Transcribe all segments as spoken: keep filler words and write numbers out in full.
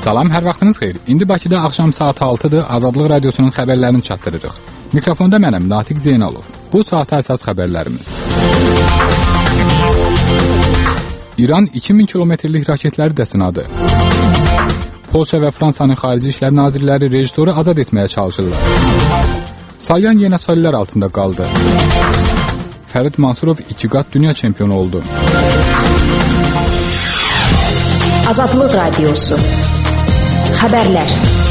Salam, hər vaxtınız xeyir. İndi Bakıda axşam saat altıdır, Azadlıq Radiosunun xəbərlərini çatdırırıq. Mikrofonda mənəm, Natiq Zeynalov. Bu saata əsas xəbərlərimiz. İran iki min kilometrlik raketləri də sınadı. Polşa və Fransanın xarici işlər nazirləri rejissoru azad etməyə çalışırlar. Salyan yenə sollər altında qaldı. Fərid Mansurov iki qat dünya çempionu oldu. Azadlıq Radiosu. Xəbərlər.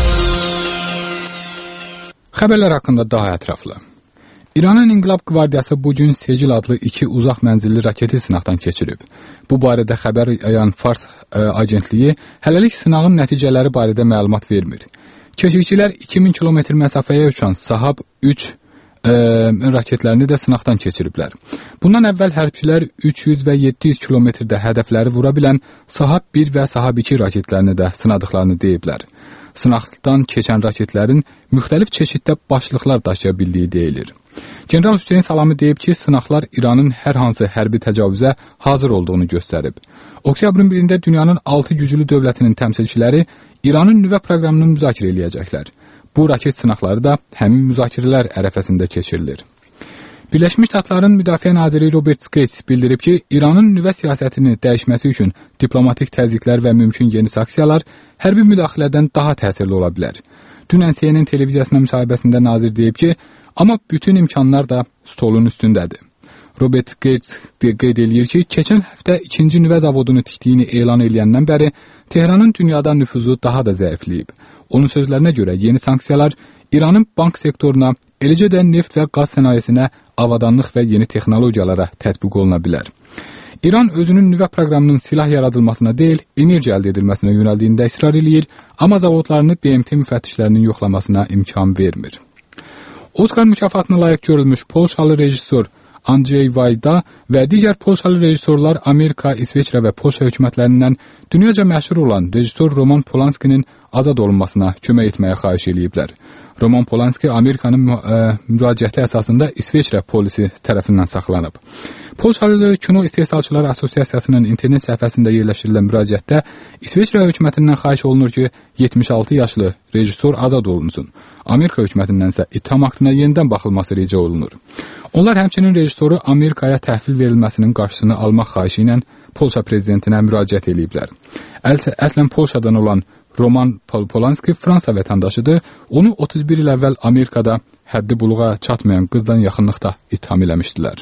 Xəbərlər haqqında daha ətraflı. İranın İnqilab Qvardiyası bugün Secil adlı iki uzaq mənzilli raketi sınaqdan keçirib. Bu barədə xəbər yayan Fars ə, agentliyi hələlik sınağın nəticələri barədə məlumat vermir. Keşikçilər iki min kilometr məsafəyə uçan Sahab üç ə, raketlərini də sınaqdan keçiriblər. Bundan əvvəl hərbçilər üç yüz və yeddi yüz kilometrdə hədəfləri vura bilən Sahab bir və Sahab iki raketlərini də sınadıqlarını deyiblər. Sınaqdan keçən raketlərin müxtəlif çeşiddə başlıqlar daşıya bildiyi deyilir. General Hüseyn Salami deyib ki, sınaqlar İranın hər hansı hərbi təcavüzə hazır olduğunu göstərib. Oktyabrın birində dünyanın altı güclü dövlətinin təmsilçiləri İranın nüvə proqramını müzakirə eləyəcəklər. Bu raket sınaqları da həmin müzakirələr ərəfəsində keçirilir. Birləşmiş Ştatların Müdafiə naziri Robert Gates bildirib ki, İranın nüvə siyasətini dəyişməsi üçün diplomatik təzyiqlər və mümkün yeni sanksiyalar hərbi müdaxilədən daha təsirli ola bilər. Dünən C N N televiziyasına müsahibəsində nazir deyib ki, amma bütün imkanlar da stolun üstündədir. Robert Gates qeyd eləyir ki, keçən həftə ikinci nüvə zavodunu tikdiyini elan edəndən bəri Tehranın dünyada nüfuzu daha da zəifləyib. Onun sözlərinə görə yeni sanksiyalar İranın bank sektoruna, eləcə də neft və qaz sənayesinə, avadanlıq və yeni texnologiyalara tətbiq oluna bilər. İran özünün nüvə proqramının silah yaradılmasına deyil, enerji əldə edilməsinə yönəldiyində israr eləyir, amma zavodlarını B M T müfəttişlərinin yoxlamasına imkan vermir. Oskar mükafatına layiq görülmüş Polşalı rejissor Andrzej Wajda və digər Polşalı rejissorlar Amerika, İsveçrə və Polşa hökumətlərindən dünyaca məşhur olan rejissor Roman Polanskinin azad olunmasına kömək etməyə xahiş ediblər. Roman Polanski Amerikanın ə, müraciəti əsasında İsveçrə polisi tərəfindən saxlanıb. Polşalı Kino İstehsalçılar Assosiasiyasının internet səhifəsində yerləşdirilən müraciətdə İsveçrə hökumətindən xahiş olunur ki, yetmiş altı yaşlı rejissor azad olunsun. Amerika hökumətindən isə ittiham aktına yenidən baxılması rica olunur. Onlar həmçinin rejissoru Amerikaya təhvil verilməsinin qarşısını almaq xahişi ilə Polşa prezidentinə müraciət ediblər. Əslən Polşadan olan Roman Polanski Fransa vətəndaşıdır. Onu otuz bir il əvvəl Amerikada həddi buluğa çatmayan qızdan yaxınlıqda ittiham eləmişdilər.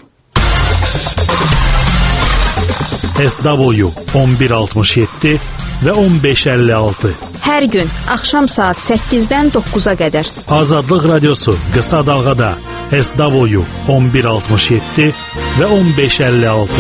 S W on bir altmış yeddi və on beş əlli altı. Hər gün axşam saat səkkizdən doqquza qədər. Azadlıq Radiosu qısa dalğada S W on bir altmış yeddi və on beş əlli altı.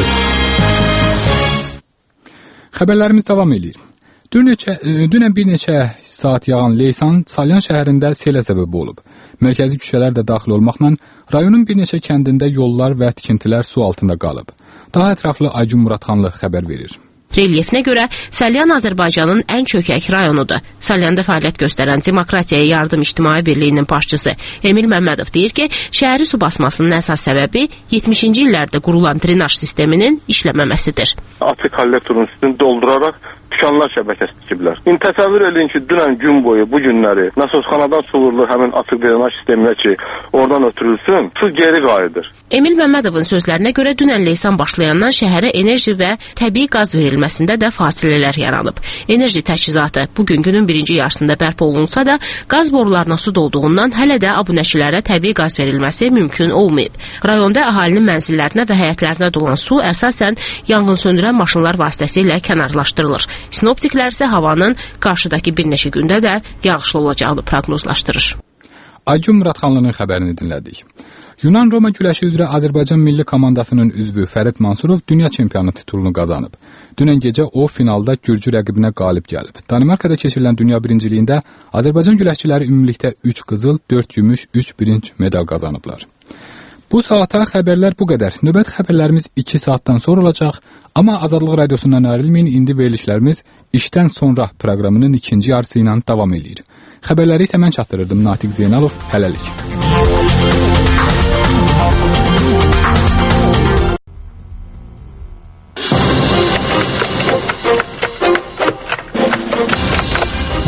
Xəbərlərimiz davam edir. Dünən bir neçə saat yağan leysan Salyan şəhərində selə səbəb olub. Mərkəzi küçələr də daxil olmaqla rayonun bir neçə kəndində yollar və tikintilər su altında qalıb. Daha ətraflı Aygün Muradxanlı xəbər verir. Relyefinə görə Salyan Azərbaycanın ən çökək rayonudur. Salyanda fəaliyyət göstərən Demokratiyaya Yardım İctimai Birliyinin başçısı Emil Məmmədov deyir ki, şəhəri su basmasının əsas səbəbi yetmişinci illərdə qurulan drenaj sisteminin işləməməsidir. Atık kollektorun üstünü dolduraraq dükanlar şəbəkəsi tikiblər. İndi təsəvvür edin ki, dünən gün boyu bu günləri nasosxanadan su vurulur həmin atık drenaj sisteminə ki, oradan ötürülsün, su geri qayıdır. Emil Məmmədovun sözlərinə görə dünən leysan başlayandan şəhərə enerji və təbii qaz verilməsində də fasilələr yaranıb. Enerji təchizatı bugün günün birinci yarısında bərpa olunsa da, qaz borularına su dolduğundan hələ də abunəçilərə təbii qaz verilməsi mümkün olmayıb. Rayonda əhalinin mənzillərinə və həyətlərinə dolan su əsasən yanğın söndürən maşınlar vasitəsilə kənarlaşdırılır. Sinoptiklər isə havanın qarşıdakı bir neçə gündə də yağışlı olacağını proqnozlaşdırır. Aygün Muradxanlının xəbərini dinlədik. Yunan-Roma güləşi üzrə Azərbaycan milli komandasının üzvü Fərid Mansurov dünya çempionu titulunu qazanıb. Dünən gecə o finalda Gürcü rəqibinə qalib gəlib. Danimarkada keçirilən dünya birinciliyində Azərbaycan güləşçiləri ümumilikdə üç qızıl, dörd gümüş, üç bürünc medal qazanıblar. Bu saata xəbərlər bu qədər. Növbəti xəbərlərimiz iki saatdan sonra olacaq. Amma Azadlıq Radiosundan ayrılmayın, indi verilişlərimiz işdən sonra proqramının ikinci yarısı ilə davam edir. Xəbərləri isə mən çatdırırdım, Natiq Zeynalov, hələlik.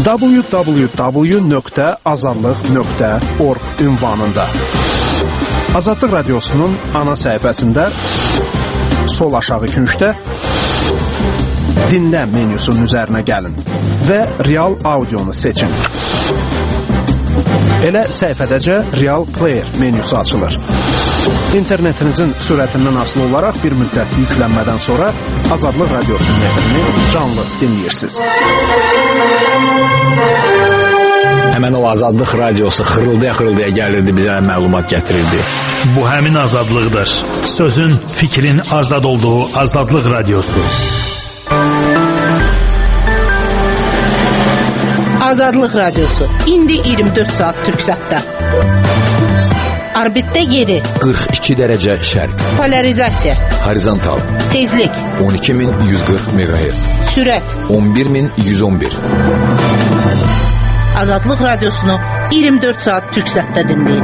w w w nöqtə azadlıq nöqtə org ünvanında. Azadlıq Radiosu'nun ana səhifəsində sol aşağı küncdə dinlə menyusunun üzərinə gəlin və real audionu seçin. Elə səhifədəcə Real Player menyusu açılır. İnternetinizin sürətindən asılı olaraq bir müddət yüklənmədən sonra Azadlıq Radiosu'nun efrini canlı dinləyirsiniz. Həmən o Azadlıq Radiosu xırıldaya-xırıldaya gəlirdi, bizə məlumat gətirirdi. Bu həmin azadlıqdır. Sözün, fikrin azad olduğu Azadlıq Radiosu. Azadlıq Radiosu. İndi iyirmi dörd saat Türksatda. Orbitdə yeri. qırx iki dərəcə şərq. Polarizasiya. Horizontal. Tezlik. on iki min yüz qırx meqahertz. Sürət. on bir min yüz on bir. Azadlıq Radiosunu iyirmi dörd saat Türksatda dinləyin.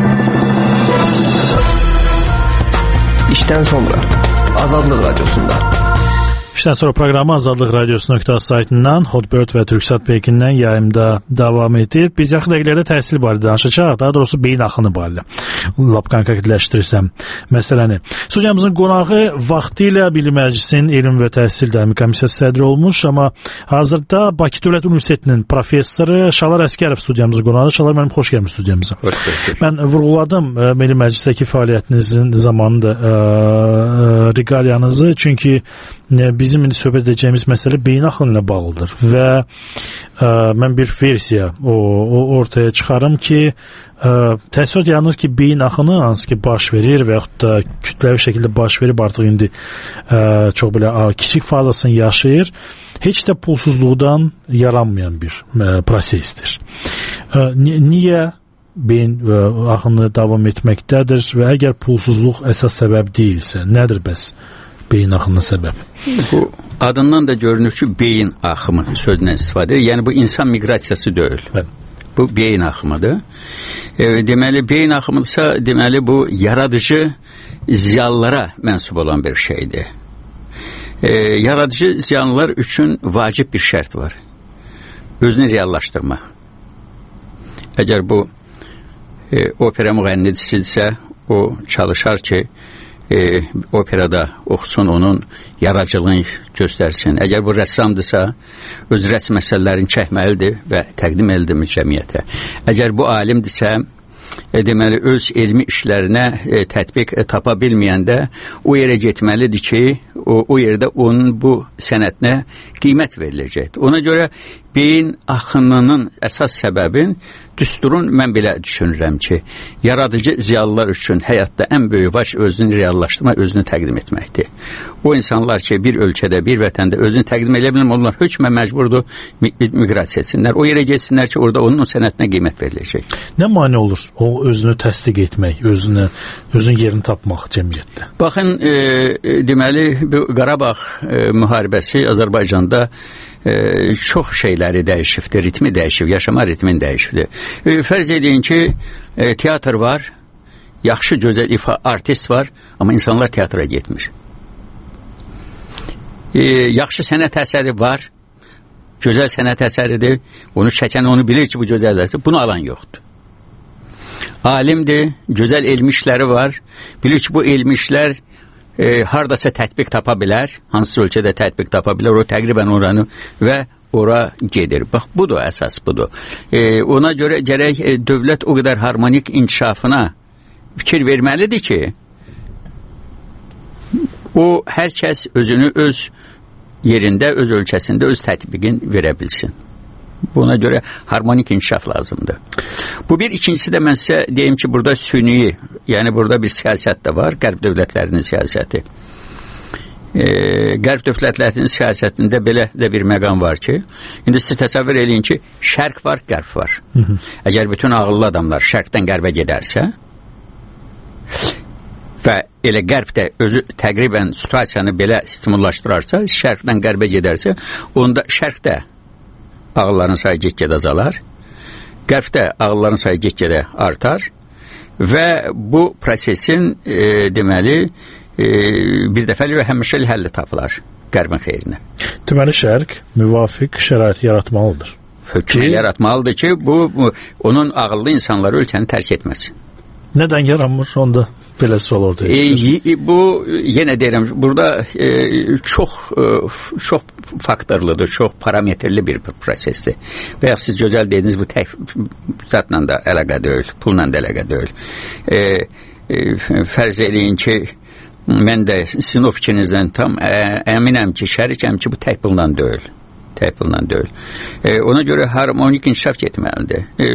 İşdən sonra Azadlıq Radiosunda. İşdən sonra proqramı Azadlıq Radiosu nöqtə saytından Hotbird və Türksat Pekindən yayımda davam edir. Biz yaxın dəqiqələrdə təhsil barədə danışacağıq, daha doğrusu beyin axını barədə. Lap konkretləşdirsəm məsələni. Studiyamızın qonağı vaxtilə Milli Məclisin Elm və Təhsil Dəmi Komissiyası sədri olmuş, amma hazırda Bakı Dövlət Universitetinin professoru Şalar Əskərov studiyamızın qonağı. Şalar, mənim xoş gəlmiş studiyamıza. Xoş gördük. Mən vurğuladım Milli Məclisdəki fəaliyyətinizin zamanında reqaliyanızı, çünki bizim indi söhbət edəcəyimiz məsələ beyin axını ilə bağlıdır və ə, mən bir versiya o, o ortaya çıxarım ki, ə, təəssürat yaranır ki, beyin axını hansı ki baş verir və yaxud da kütləvi şəkildə baş verib artıq indi ə, çox belə ə, kiçik fazasını yaşayır, heç də pulsuzluqdan yaranmayan bir ə, prosesdir. Ə, ni niyə beyin ə, axını davam etməkdədir və əgər pulsuzluq əsas səbəb deyilsə, nədir bəs beyin axını səbəb? Bu adından da görünür ki, beyin axımı sözündən istifadə edir. Yəni bu insan miqrasiyası deyil. Evet. Bu beyin axımıdır. E, deməli beyin axımıdırsa, deməli bu yaradıcı ziyalılara mənsub olan bir şeydir. E, yaradıcı ziyalılar üçün vacib bir şərt var. Özünü reallaşdırma. Əgər bu e, opera müğənnisidirsə, o çalışar ki, E, operada oxusun, onun yaradıcılığını göstərsin. Əgər bu rəssamdırsa, öz rəsm məsələlərini çəkməlidir və təqdim edilir cəmiyyətə. Əgər bu alimdirsə, e, deməli öz elmi işlərinə e, tətbiq e, tapa bilməyəndə o yerə getməlidir ki, o, o yerdə onun bu sənətinə qiymət veriləcəkdir. Ona görə beyin axınının əsas səbəbin düsturun mən belə düşünürəm ki, yaradıcı ziyalılar üçün həyatda ən böyük vac özünü reallaşdırma, özünü təqdim etməkdir. O insanlar ki, bir ölkədə, bir vətəndə özünü təqdim edə bilmir, onlar hökmə məcburdur miqrasiya etsinlər. O yerə getsinlər ki, orada onun o sənətinə qiymət veriləcək. Nə mane olur o özünü təsdiq etmək, özünü, özün yerini tapmaq cəmiyyətdə? Baxın, e, e, deməli, bu Qarabağ e, müharibəsi Azərbaycanda e, çox şeyləri dəyişibdir, ritmi dəyişib, yaşama ritmin dəyişibdir. E, fərz edin ki, e, teatr var, yaxşı, gözəl ifa artist var, amma insanlar teatra getmir. E, yaxşı sənət əsəri var, gözəl sənət əsəridir, onu çəkən onu bilir ki, bu gözəl əsəri, bunu alan yoxdur. Alimdir, gözəl elmi işləri var, bilir ki, bu elmi işlər e, hardasa tətbiq tapa bilər, hansı ölkədə tətbiq tapa bilər, o təqribən oranı və ora gedir. Bax, budur, əsas budur. E, ona görə gərək e, dövlət o qədər harmonik inkişafına fikir verməlidir ki, o hər kəs özünü öz yerində, öz ölkəsində öz tətbiqin verə bilsin. Buna görə harmonik inkişaf lazımdır. Bu bir, ikincisi də mən sizə deyim ki, burada süni, yəni burada bir siyasət də var, qərb dövlətlərinin siyasəti. E, qərb dövlətlərinin siyasətində belə də bir məqam var ki, indi siz təsəvvür edin ki, şərq var, qərb var. Hı -hı. Əgər bütün ağıllı adamlar şərqdən qərbə gedərsə və elə qərb də özü təqribən situasiyanı belə stimullaşdırarsa, şərqdən qərbə gedərsə, onda şərqdə ağılların sayı get-gedə azalar, qərbdə ağılların sayı get-gedə artar və bu prosesin e, deməli e, bir dəfəli və həmişəli həlli tapılar qərbin xeyrinə. Deməli, şərq müvafiq şərait yaratmalıdır. hökmü yaratmalıdır ki, bu, bu onun ağıllı insanları ölkəni tərk etməsin. Nədən yaranmır onda belə sual ortaya çıxır? E, bu yenə deyirəm, burada e, çox e, çox faktorludur, çox parametrli bir prosesdir. Və ya siz gözəl dediniz, bu tək zatla da əlaqə deyil, pulla da əlaqə deyil. E, e, fərz eləyin ki, mən də sizin o fikrinizdən tam ə, əminəm ki, şərikəm ki, bu tək pulla deyil. Tək pulla deyil. E, ona görə harmonik inkişaf getməlidir. E,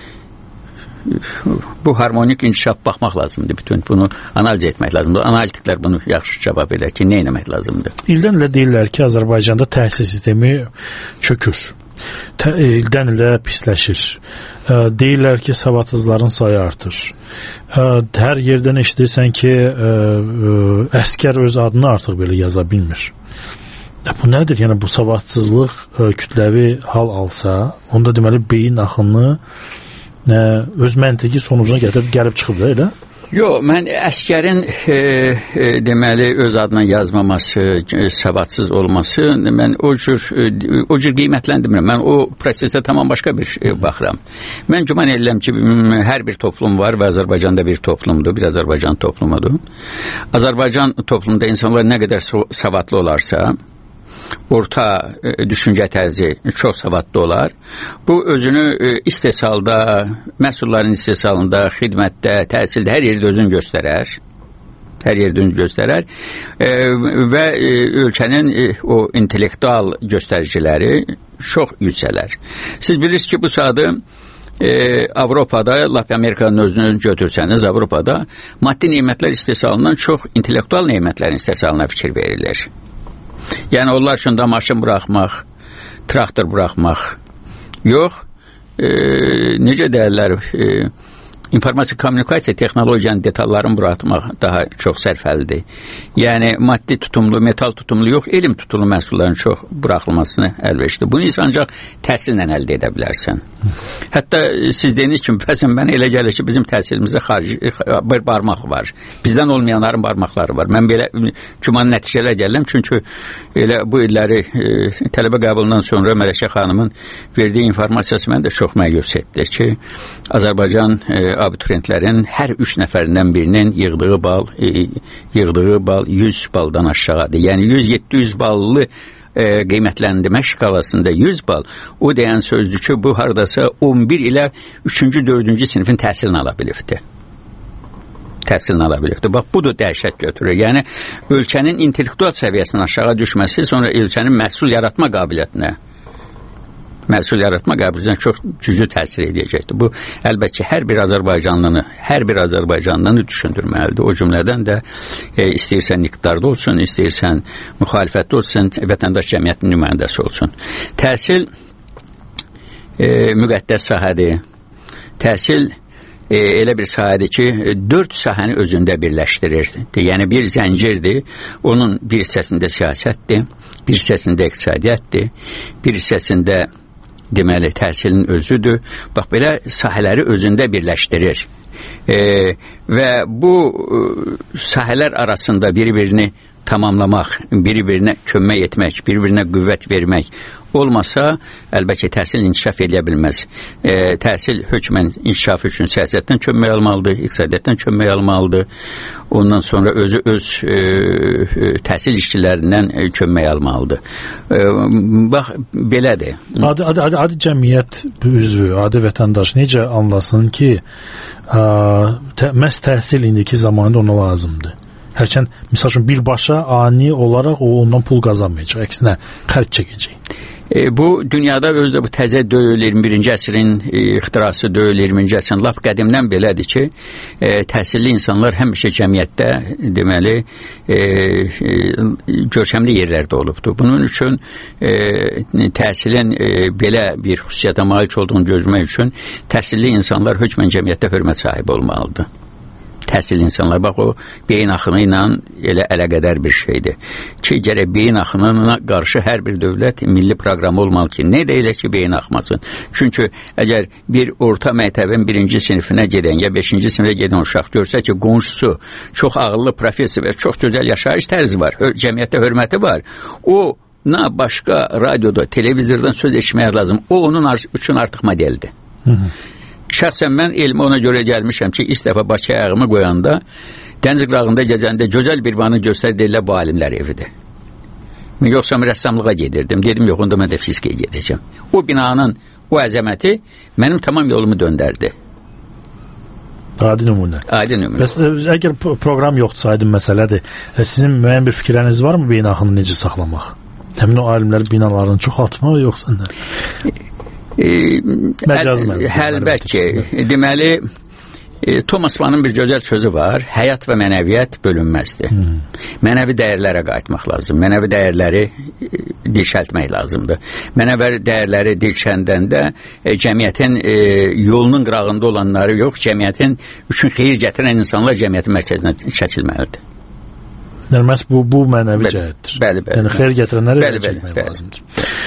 bu harmonik inkişaf baxmaq lazımdır. Bütün bunu analiz etmək lazımdır. Analitiklər bunu yaxşı cavab verir ki, nə etmək lazımdır? İldən ilə deyirlər ki, Azərbaycanda təhsil sistemi çökür. Tə, ildən ilə pisləşir. E, deyirlər ki, savadsızların sayı artır. E, hər yerdən eşidirsən ki, e, e, əskər öz adını artıq belə yaza bilmir. E, bu nədir? Yəni bu savadsızlıq e, kütləvi hal alsa, onda deməli beyin axını Nə, öz məntiqi sonucuna gətirib gəlib çıxıb da elə? Yox, mən əskərin e, e, deməli öz adına yazmaması, e, savadsız olması, mən o cür e, o cür qiymətləndirmirəm. Mən o prosesə tamam başqa bir e, baxıram. Mən güman edirəm ki, hər bir toplum var və Azərbaycanda bir toplumdur, bir Azərbaycan toplumudur. Azərbaycan toplumunda insanlar nə qədər savadlı olarsa, orta e, düşüncə tərzi çox savadlı olar. Bu özünü e, istehsalda, məhsulların istehsalında, xidmətdə, təhsildə hər yerdə özünü göstərər. Hər yerdə özünü göstərər. E, və e, ölkənin e, o intellektual göstəriciləri çox yüksələr. Siz bilirsiniz ki, bu sadə e, Avropada, lap Amerikanın özünü götürsəniz, Avropada maddi nemətlər istehsalından çox intellektual nemətlərin istehsalına fikir verilir. Yəni onlar üçün də maşın buraxmaq, traktor buraxmaq yox, e, necə deyirlər, e, informasiya kommunikasiya texnologiyanın detallarını buraxmaq daha çox sərfəlidir. Yəni maddi tutumlu, metal tutumlu yox, elm tutumlu məhsulların çox buraxılmasını əlverişlidir. Bunu isə ancaq təhsillə əldə edə bilərsən. Hətta siz dediniz ki, bəzən mənə elə gəlir ki, bizim təhsilimizdə xarici bir barmaq var. Bizdən olmayanların barmaqları var. Mən belə güman nəticələr gəlirəm, çünki elə bu illəri e, tələbə qəbulundan sonra Mələkə xanımın verdiyi informasiyası məni də çox məyus etdi ki, Azərbaycan e, abituriyentlərin hər üç nəfərindən birinin yığdığı bal, e, yığdığı bal yüz baldan aşağıdır. Yəni yüz yeddi yüz ballı e, qiymətləndirmə şkalasında yüz bal, o deyən sözdür ki, bu hardasa on bir ilə üçüncü dördüncü sinifin təhsilini ala bilibdir. Təhsilini ala bilibdir. Bax, bu da dəhşət götürür. Yəni, ölkənin intellektual səviyyəsinin aşağı düşməsi, sonra ölkənin məhsul yaratma qabiliyyətinə məhsul yaratma qabiliyyətinə çox güclü təsir edəcəkdir. Bu, əlbəttə, hər bir Azərbaycanlını, hər bir Azərbaycanlını düşündürməlidir. O cümlədən də e, istəyirsən iqtidarda olsun, istəyirsən müxalifətdə olsun, vətəndaş cəmiyyətinin nümayəndəsi olsun. Təhsil e, müqəddəs sahədir. Təhsil e, elə bir sahədir ki, dörd sahəni özündə birləşdirir. Yəni, bir zəncirdir, onun bir hissəsində siyasətdir, bir hissəsində iqtisadiyyatdır, bir hissəsində deməli, təhsilin özüdür. Bax, belə sahələri özündə birləşdirir. E, və bu e, sahələr arasında bir-birini tamamlamaq, bir-birinə kömək etmək, bir-birinə qüvvət vermək olmasa, əlbəttə təhsil inkişaf edə bilməz. E, təhsil hökmən inkişaf üçün siyasətdən kömək almalıdır, iqtisadiyyatdan kömək almalıdır. Ondan sonra özü öz e, təhsil işçilərindən e, kömək almalıdır. E, bax, belədir. Adi, adi, adi, adi cəmiyyət üzvü, adi vətəndaş necə anlasın ki, ə, tə, məhz təhsil indiki zamanında ona lazımdır? Hərçənd, misal üçün, birbaşa ani olaraq o ondan pul qazanmayacaq, əksinə xərc çəkəcək. E, bu dünyada özdə bu təzə deyil, iyirmi birinci əsrin e, ixtirası deyil, iyirminci əsrin laf qədimdən belədir ki, e, təhsilli insanlar həmişə cəmiyyətdə deməli e, e, görkəmli yerlərdə olubdur. Bunun üçün e, təhsilin e, belə bir xüsusiyyətə malik olduğunu görmək üçün təhsilli insanlar hökmən cəmiyyətdə hörmət sahibi olmalıdır. Təhsil insanlar, bax o beyin axını ilə elə əlaqədar bir şeydir ki, gərək beyin axınına qarşı hər bir dövlət milli proqramı olmalı ki, nə deyilə ki, beyin axmasın. Çünki əgər bir orta məktəbin birinci sinifinə gedən ya beşinci sinifə gedən uşaq görsə ki, qonşusu çox ağıllı professor və çox gözəl yaşayış tərzi var, cəmiyyətdə hörməti var, o na başqa radioda, televizordan söz eşitmək lazım. O onun üçün artıq modeldir. Hı -hı. Şəxsən mən elmi ona görə gəlmişəm ki, ilk dəfə Bakı ayağımı qoyanda dəniz qırağında gecəndə gözəl bir banı göstərdilər bu alimlər evidir. Mən yoxsa rəssamlığa gedirdim. Dedim, yox, onda mən də fizikaya gedəcəm. O binanın o əzəməti mənim tamam yolumu döndərdi. Adi nümunə. Adi nümunə. Bəs əgər proqram yoxdursa, aydın məsələdir. Sizin müəyyən bir fikriniz varmı beynəlxalqı necə saxlamaq? Həmin o alimlər binalarını çoxaltmaq yoxsa nə? E, Məcaz mən. Əlbəttə. Deməli, e, Thomas Mann'ın bir gözəl sözü var. Həyat və mənəviyyat bölünməzdir. Hmm. Mənəvi dəyərlərə qayıtmaq lazım. Mənəvi dəyərləri e, dirçəltmək lazımdır. Mənəvi dəyərləri dirçəndəndə e, cəmiyyətin e, yolunun qırağında olanları yox, cəmiyyətin üçün xeyir gətirən insanlar cəmiyyətin mərkəzinə çəkilməlidir. Yəni, məhz bu, bu mənəvi cəhətdir. Bəli, bəli. Yəni, xeyir gətirənləri bəli, çəkmək bəli, lazımdır.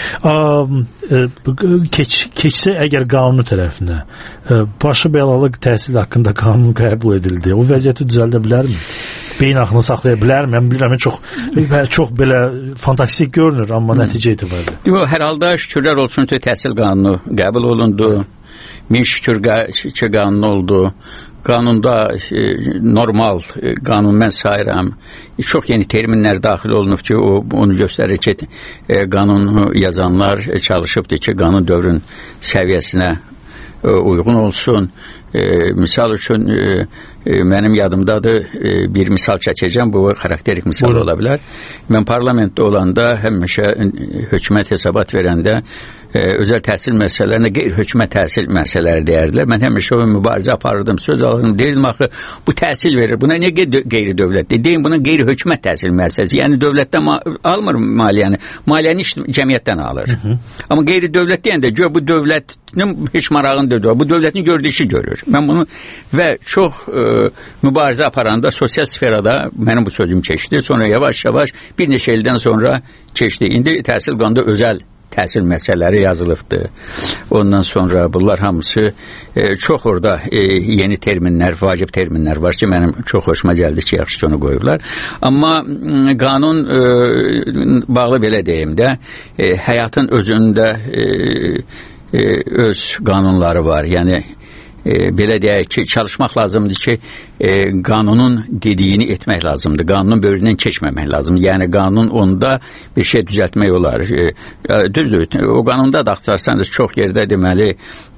Bəli. Keç, keçsə əgər qanunu tərəfinə, başı bəlalıq təhsil haqqında qanun qəbul edildi, o vəziyyəti düzəldə bilərmi? Beynəlxalqını saxlaya bilərmi? Mən bilirəm, çox, çox belə fantastik görünür, amma hmm. nəticə etibarilə. Yox, hər halda şükürlər olsun ki, təhsil qanunu qəbul olundu. Min şükür ki, qanun oldu. Qanunda e, normal e, qanun mən sayıram. E, çox yeni terminlər daxil olunub ki, o onu göstərir ki, e, qanunu yazanlar e, çalışıbdır ki, qanun dövrün səviyyəsinə e, uyğun olsun. E, misal üçün e, e, mənim yadımdadır, e, bir misal çəkəcəm, bu xarakterik misal Buyurun. Ola bilər. Mən parlamentdə olanda həmişə hökumət hesabat verəndə e, özəl təhsil məsələlərinə qeyri-hökumət təhsil məsələləri deyərdilər. Mən həmişə o mübarizə aparırdım, söz alırdım, deyirdim axı, bu təhsil verir, buna niyə qeyri-dövlətdir? Deyim, buna qeyri-hökumət təhsil məsələsi. Yəni, dövlətdən ma almır maliyyəni, maliyyəni iş cəmiyyətdən alır. Hı -hı. Amma qeyri-dövlət deyəndə, gör, bu dövlətin heç marağındadır, bu dövlətin gördüyü işi görür. Mən bunu və çox e, mübarizə aparanda sosial sferada mənim bu sözüm keçdi. Sonra yavaş-yavaş bir neçə ildən sonra keçdi. İndi təhsil qanunda özəl təhsil məsələləri yazılıbdır. Ondan sonra bunlar hamısı e, çox orada e, yeni terminlər, vacib terminlər var ki, mənim çox xoşuma gəldi ki, yaxşı ki onu qoyublar. Amma qanun e, bağlı belə deyim də, e, həyatın özündə e, e, öz qanunları var. Yəni E, belə deyək ki, çalışmaq lazımdır ki, e, qanunun dediyini etmək lazımdır. Qanunun böyründən keçməmək lazımdır. Yəni, qanun onda bir şey düzəltmək olar. E, düzdür, o qanunda da axtarsanız çox yerdə deməli,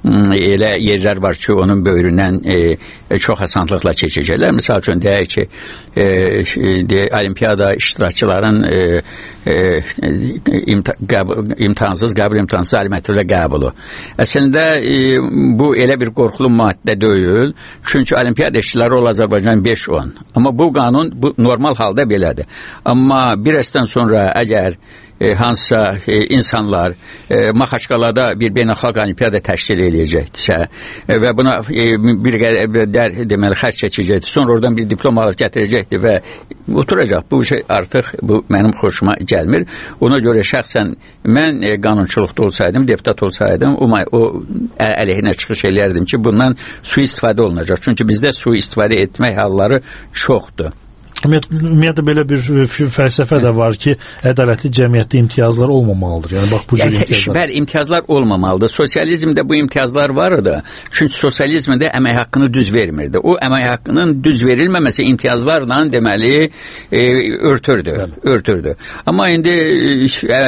elə yerlər var ki, onun böyründən e, çox asanlıqla keçəcəklər. Misal üçün, deyək ki, e, de, olimpiyada iştirakçıların e, e, imta qəbul, imtahansız qəbul, imtahansız ali mərtəbələ qəbulu. Əslində, e, bu elə bir qorxulu maddə deyil. Çünki olimpiyada işçiləri ol Azərbaycan beş on. Amma bu qanun bu normal halda belədir. Amma bir əsdən sonra əgər E, hansısa e, insanlar e, Maxaçqalada bir beynəlxalq olimpiyada təşkil eləyəcəkdirsə e, və buna e, bir qədər deməli xərc çəkəcəkdir, sonra oradan bir diplom alıb gətirəcəkdir və oturacaq. Bu şey artıq bu mənim xoşuma gəlmir. Ona görə şəxsən mən e, qanunçuluqda olsaydım, deputat olsaydım, o, o əleyhinə çıxış eləyərdim ki, bundan sui-istifadə olunacaq. Çünki bizdə sui-istifadə etmək halları çoxdur. Ümumiyyətlə belə bir fəlsəfə də var ki, ədalətli cəmiyyətdə imtiyazlar olmamalıdır. Yəni bax bu cür yəni, imtiyazlar. Bəli, imtiyazlar olmamalıdır. Sosializmdə bu imtiyazlar vardı. Çünki sosializmdə əmək haqqını düz vermirdi. O əmək haqqının düz verilməməsi imtiyazlarla deməli e, örtürdü, Bəli. örtürdü. Amma indi e,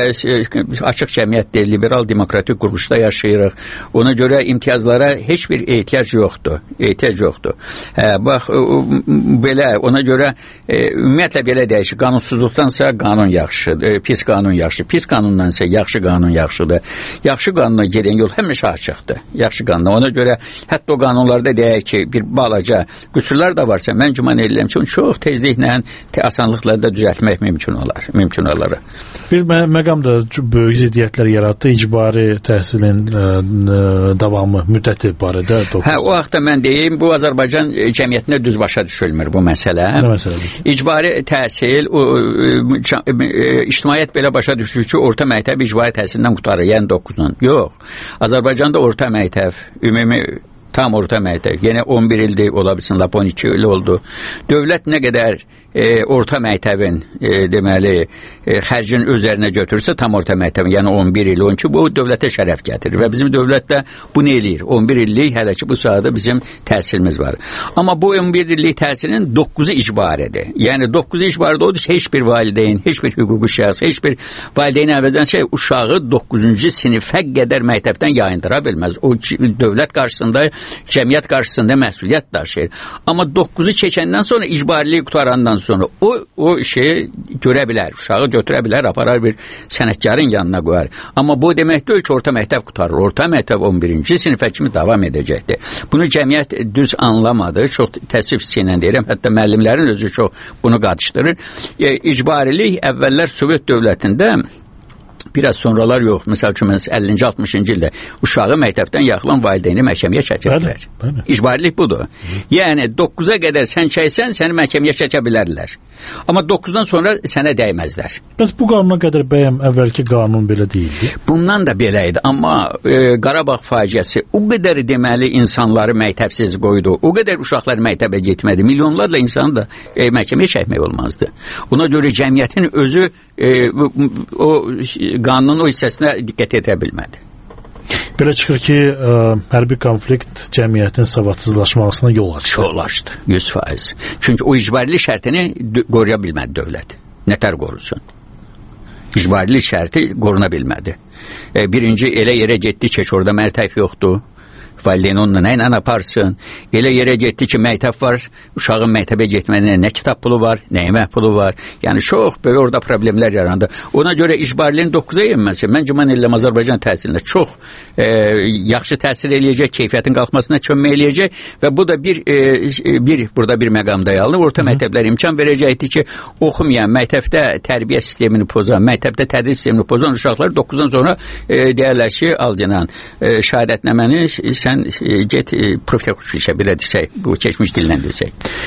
açıq cəmiyyətdə liberal demokratik quruluşda yaşayırıq. Ona görə imtiyazlara heç bir ehtiyac yoxdur. Ehtiyac yoxdur. Hə, bax o, belə ona görə E, ümumiyyətlə belə deyək ki, qanunsuzluqdansa qanun yaxşıdır, e, pis qanun yaxşıdır, pis qanundansa yaxşı qanun yaxşıdır. Yaxşı qanuna gedən yol həmişə açıqdır. Yaxşı qanuna. Ona görə hətta o qanunlarda deyək ki, bir balaca qüsurlar da varsa, mən güman edirəm ki, çox tezliklə, te asanlıqla da düzəltmək mümkün olar. Mümkün olar. Bir mə məqam da böyük ziddiyyətlər yaratdı. İcbari təhsilin ə, ə, davamı, müddəti barədə. Hə, o vaxtda mən deyim, bu Azərbaycan cəmiyyətində düz başa düşülmür bu məsələ. Nə məsələdir? İcbari təhsil, o, e, ictimaiyyət belə başa düşür ki, orta məktəb icbari təhsildən qutarır, yəni doqquzdan. Yox. Azərbaycanda orta məktəb, ümumi tam orta məktəb, yenə on bir ildir, ola bilsin, lap on iki il oldu. Dövlət nə qədər e, orta məktəbin e, deməli e, xərcin özlərinə götürsə tam orta məktəbin, yəni on bir il on iki, bu dövlətə şərəf gətirir və bizim dövlət də bunu eləyir. on bir illik hələ ki bu sahədə bizim təhsilimiz var. Amma bu on bir illik təhsilin doqquzu icbaridir. Yəni doqquzu icbaridə odur ki, heç bir valideyn, heç bir hüquqi şəxs, heç bir valideyn əvəzən şey uşağı doqquzuncu sinifə qədər məktəbdən yayındıra bilməz. O dövlət qarşısında, cəmiyyət qarşısında məsuliyyət daşıyır. Amma doqquzu keçəndən sonra icbariliyi qutarandan sonra o o şeyi görə bilər, uşağı götürə bilər, aparar bir sənətkarın yanına qoyar. Amma bu demək deyil ki, orta məktəb qutarır. Orta məktəb on birinci sinifə kimi davam edəcəkdir. Bunu cəmiyyət düz anlamadı. Çox təəssüf ilə deyirəm. Hətta müəllimlərin özü çox bunu qatışdırır. E, icbarilik əvvəllər Sovet dövlətində biraz sonralar yox. Məsəl üçün əllinci altmışıncı ildə uşağı məktəbdən yaxılan valideyni məhkəməyə çəkirlər. İcbarilik budur. Yəni doqquza qədər sən çəksən, səni məhkəməyə çəkə bilərlər. Amma doqquzdan sonra sənə dəyməzlər. Bəs bu qanuna qədər bəyəm əvvəlki qanun belə deyildi? Bundan da belə idi. Amma e, Qarabağ faciəsi o qədər deməli insanları məktəbsiz qoydu. O qədər uşaqlar məktəbə getmədi. Milyonlarla insanı da e, məhkəməyə çəkmək olmazdı. Ona görə cəmiyyətin özü e, o qanunun o hissəsinə diqqət edə bilmədi. Belə çıxır ki, ə, hərbi konflikt cəmiyyətin savadsızlaşmasına yol açdı. Yol açdı, yüz faiz. Çünki o icbarilik şərtini qoruya bilmədi dövlət. Nətər qorusun? İcbarilik şərti qoruna bilmədi. E, birinci elə yerə getdi ki, orada məktəb yoxdur. Valideyn onunla nə ilə aparsın? Elə yerə getdi ki, məktəb var, uşağın məktəbə getməyinə nə kitab pulu var, nə yemək pulu var. Yəni çox böyük orada problemlər yarandı. Ona görə icbariliyin doqquza yenməsi mən güman edirəm Azərbaycan təhsilinə çox e, yaxşı təsir eləyəcək, keyfiyyətin qalxmasına kömək eləyəcək və bu da bir e, bir burada bir məqamda alınıb. Orta məktəblər imkan verəcəkdir ki, oxumayan, məktəbdə tərbiyə sistemini pozan, məktəbdə tədris sistemini pozan uşaqlar doqquzdan sonra e, deyərlər ki, al canan, e, şəhadətnaməni sən get professor işə belə desək, bu keçmiş dillə desək.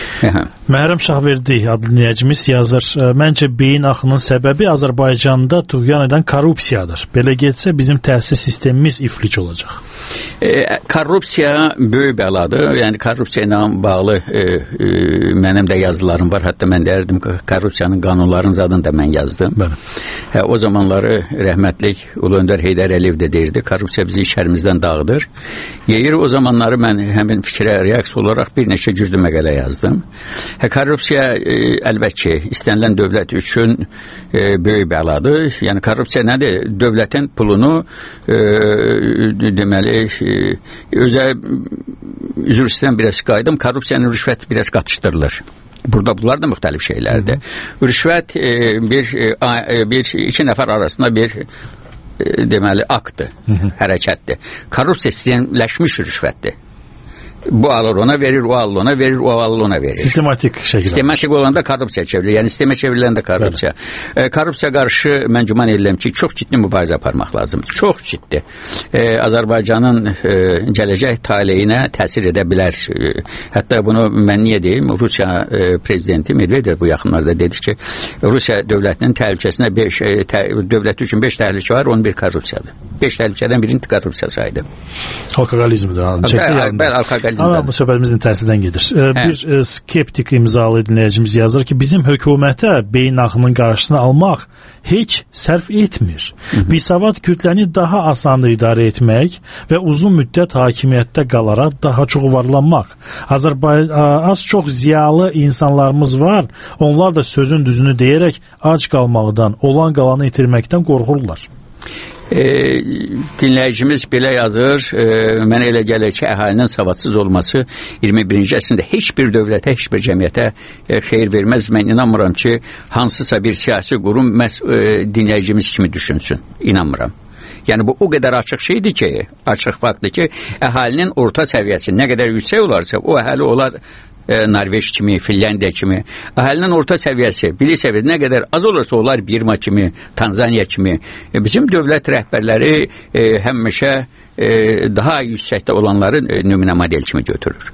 Məhrəm Şahverdi adlı dinləyicimiz yazır, məncə beyin axının səbəbi Azərbaycanda tuğyan edən korrupsiyadır. Belə getsə bizim təhsil sistemimiz iflic olacaq. E, korrupsiya böyük bəladır. Yəni korrupsiya ilə bağlı e, e, mənim də yazılarım var. Hətta mən deyərdim ki, korrupsiyanın qanunlarının zadını da mən yazdım. E, o zamanları rəhmətlik Ulu Öndər Heydər Əliyev də deyirdi, korrupsiya bizi işlərimizdən dağıdır. Yeyir, o zamanları mən həmin fikrə reaksiya olaraq bir neçə cüzdü məqalə yazdım. Hə, korrupsiya e, əlbəttə ki, istənilən dövlət üçün e, böyük bəladır. Yəni korrupsiya nədir? Dövlətin pulunu e, deməli e, özə üzr istəyirəm biraz qaydım, korrupsiyanın rüşvət biraz qatışdırılır. Burada bunlar da müxtəlif şeylərdir. Rüşvət e, bir e, bir iki nəfər arasında bir E, deməli aktdır, hərəkətdir. Korrupsiya sistemləşmiş rüşvətdir. Bu alır ona verir, o alır ona verir, o alır ona verir. Sistematik şəkildə. Sistematik olanda korrupsiya çevrilir. Yəni sistemə çevriləndə korrupsiya. E, korrupsiya qarşı mən güman edirəm ki, çox ciddi mübarizə aparmaq lazımdır. Çox ciddi. E, Azərbaycanın e, gələcək taleyinə təsir edə bilər. E, hətta bunu mən niyə deyim? Rusiya e, prezidenti Medvedev bu yaxınlarda dedi ki, Rusiya dövlətinin təhlükəsinə beş e, tə, dövlət üçün beş təhlükə var, on bir korrupsiyadır. beş təhlükədən birini korrupsiya saydı. Alkoqolizmdir. Bəli, alkoqolizm. Amma bu söhbətimizin təsirdən gedir. Hə. Bir e, skeptik imzalı dinləyicimiz yazır ki, bizim hökumətə beyin axının qarşısını almaq heç sərf etmir. Bisavad kütləni daha asanlı idarə etmək və uzun müddət hakimiyyətdə qalaraq daha çox varlanmaq. Azərbaycan az çox ziyalı insanlarımız var. Onlar da sözün düzünü deyərək ac qalmaqdan, olan qalanı itirməkdən qorxurlar. E, dinləyicimiz belə yazır, e, mənə elə gəlir ki, əhalinin savadsız olması iyirmi birinci əsrdə heç bir dövlətə, heç bir cəmiyyətə e, xeyir verməz. Mən inanmıram ki, hansısa bir siyasi qurum məs, e, dinləyicimiz kimi düşünsün. İnanmıram. Yəni bu o qədər açıq şeydir ki, açıq faktdır ki, əhalinin orta səviyyəsi nə qədər yüksək olarsa, o əhali olar E, Norveç kimi, Finlandiya kimi. Əhalinin orta səviyyəsi, bilik səviyyəsi nə qədər az olursa onlar Birma kimi, Tanzaniya kimi. E, bizim dövlət rəhbərləri e, həmişə e, daha yüksəkdə olanları e, nümunə model kimi götürür.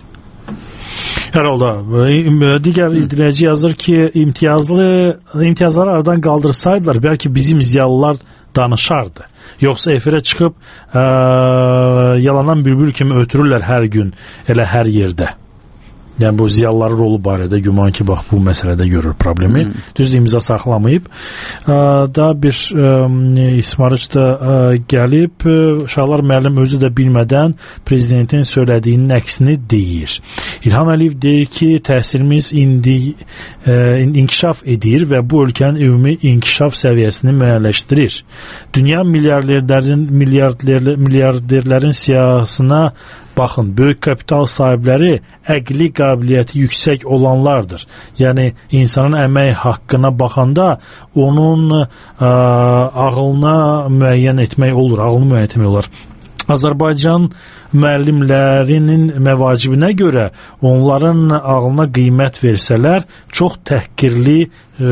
Hər halda digər dinləyici yazır ki, imtiyazlı imtiyazları aradan qaldırsaydılar, bəlkə bizim ziyalılar danışardı. Yoxsa efirə çıxıb ə, yalanan bülbül kimi ötürürlər hər gün, elə hər yerdə. Yəni bu ziyalıların rolu barədə güman ki, bax bu məsələdə görür problemi. Hmm. Düzdür, imza saxlamayıb. Daha bir ismarıc da gəlib, Şahlar müəllim özü də bilmədən prezidentin söylədiyinin əksini deyir. İlham Əliyev deyir ki, təhsilimiz indi inkişaf edir və bu ölkənin ümumi inkişaf səviyyəsini müəyyənləşdirir. Dünya milyarderlərin milyarderlər, milyarderlərin siyasına baxın, böyük kapital sahibləri əqli qabiliyyəti yüksək olanlardır. Yəni, insanın əmək haqqına baxanda onun ə, ağılına müəyyən etmək olur, ağılını müəyyən etmək olur. Azərbaycan müəllimlərinin məvacibinə görə onların ağlına qiymət versələr, çox təhqirli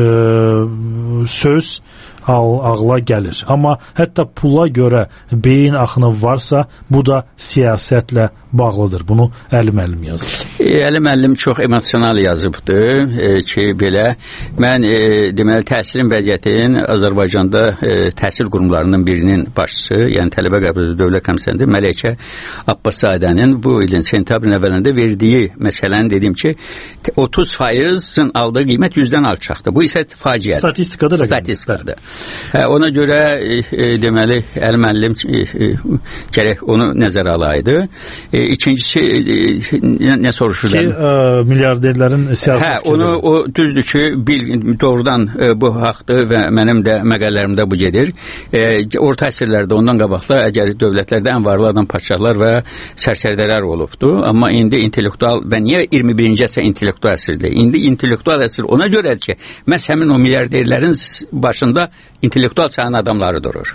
ə, söz ağla gəlir. Amma hətta pula görə beyin axını varsa, bu da siyasətlə bağlıdır. Bunu Əli müəllim yazır. Əli müəllim çox emosional yazıbdır e, ki, belə mən e, deməli təhsilin vəziyyətinin Azərbaycanda e, təhsil qurumlarının birinin başçısı, yəni Tələbə Qəbulu Dövlət Komissiyasında Məleykə Abbaszadənin bu ilin sentyabrın əvvəlində verdiyi məsələni dedim ki, otuz faizin aldığı qiymət yüzdən alçaqdır. Bu isə faciədir. Statistikadır. Statistikadır. Hə, ona görə e, deməli Əli müəllim e, e, gərək onu nəzərə alaydı. E, ikincisi e, nə soruşurlar? Ki, e, milyarderlərin siyasət. Hə, onu o düzdür ki, bil, doğrudan e, bu haqdır və mənim də məqalələrimdə bu gedir. E, orta əsrlərdə ondan qabaqla əgər dövlətlərdə ən varlı adam padşahlar və sərsərdələr olubdu. Amma indi intellektual və niyə iyirmi birinci əsr intellektual əsrdir? İndi intellektual əsr ona görədir ki, məhz həmin o milyarderlərin başında intellektual sayın adamları durur.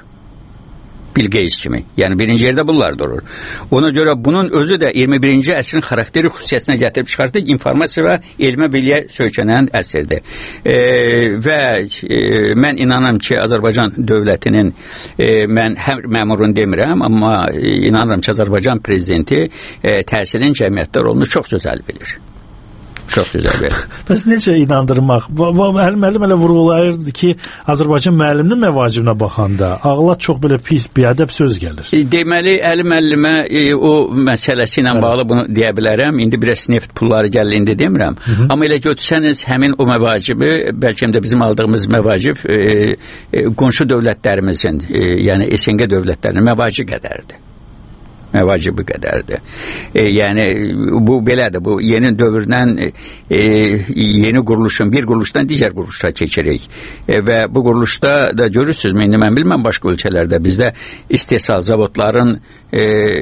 Bill Gates kimi. Yəni birinci yerdə bunlar durur. Ona görə bunun özü də iyirmi birinci əsrin xarakteri xüsusiyyətinə gətirib çıxartdı. İnformasiya və elmə biliyə söykənən əsrdir. E, və e, mən inanıram ki, Azərbaycan dövlətinin e, mən həm məmurun demirəm, amma e, inanıram ki, Azərbaycan prezidenti e, təhsilin cəmiyyətdə rolunu çox gözəl bilir. Çox gözəl bir. Bəs necə inandırmaq? Əli müəllim elə vurğulayırdı ki, Azərbaycan müəlliminin məvacibinə baxanda ağla çox belə pis, biədəb söz gəlir. E, deməli, Əli müəllimə e, o məsələsi ilə bağlı bunu deyə bilərəm. İndi biraz neft pulları gəlir, indi demirəm. Hı -hı. Amma elə götürsəniz həmin o məvacibi, bəlkə də bizim aldığımız məvacib e, e, qonşu dövlətlərimizin, e, yəni S N G dövlətlərinin məvacib qədərdir. Məvacibi qədərdir. E, yəni bu belədir. Bu yeni dövrdən e, yeni quruluşun bir quruluşdan digər quruluşa keçirik. E, və bu quruluşda da görürsünüz, indi mən bilməm başqa ölkələrdə bizdə istehsal zavodların e,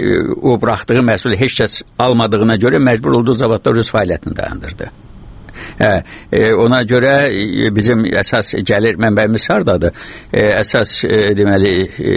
o buraxdığı məhsulu heç kəs almadığına görə məcbur olduğu zavodlar öz fəaliyyətini dayandırdı. Hə, e, ona görə e, bizim əsas gəlir mənbəyimiz hardadır? E, əsas e, deməli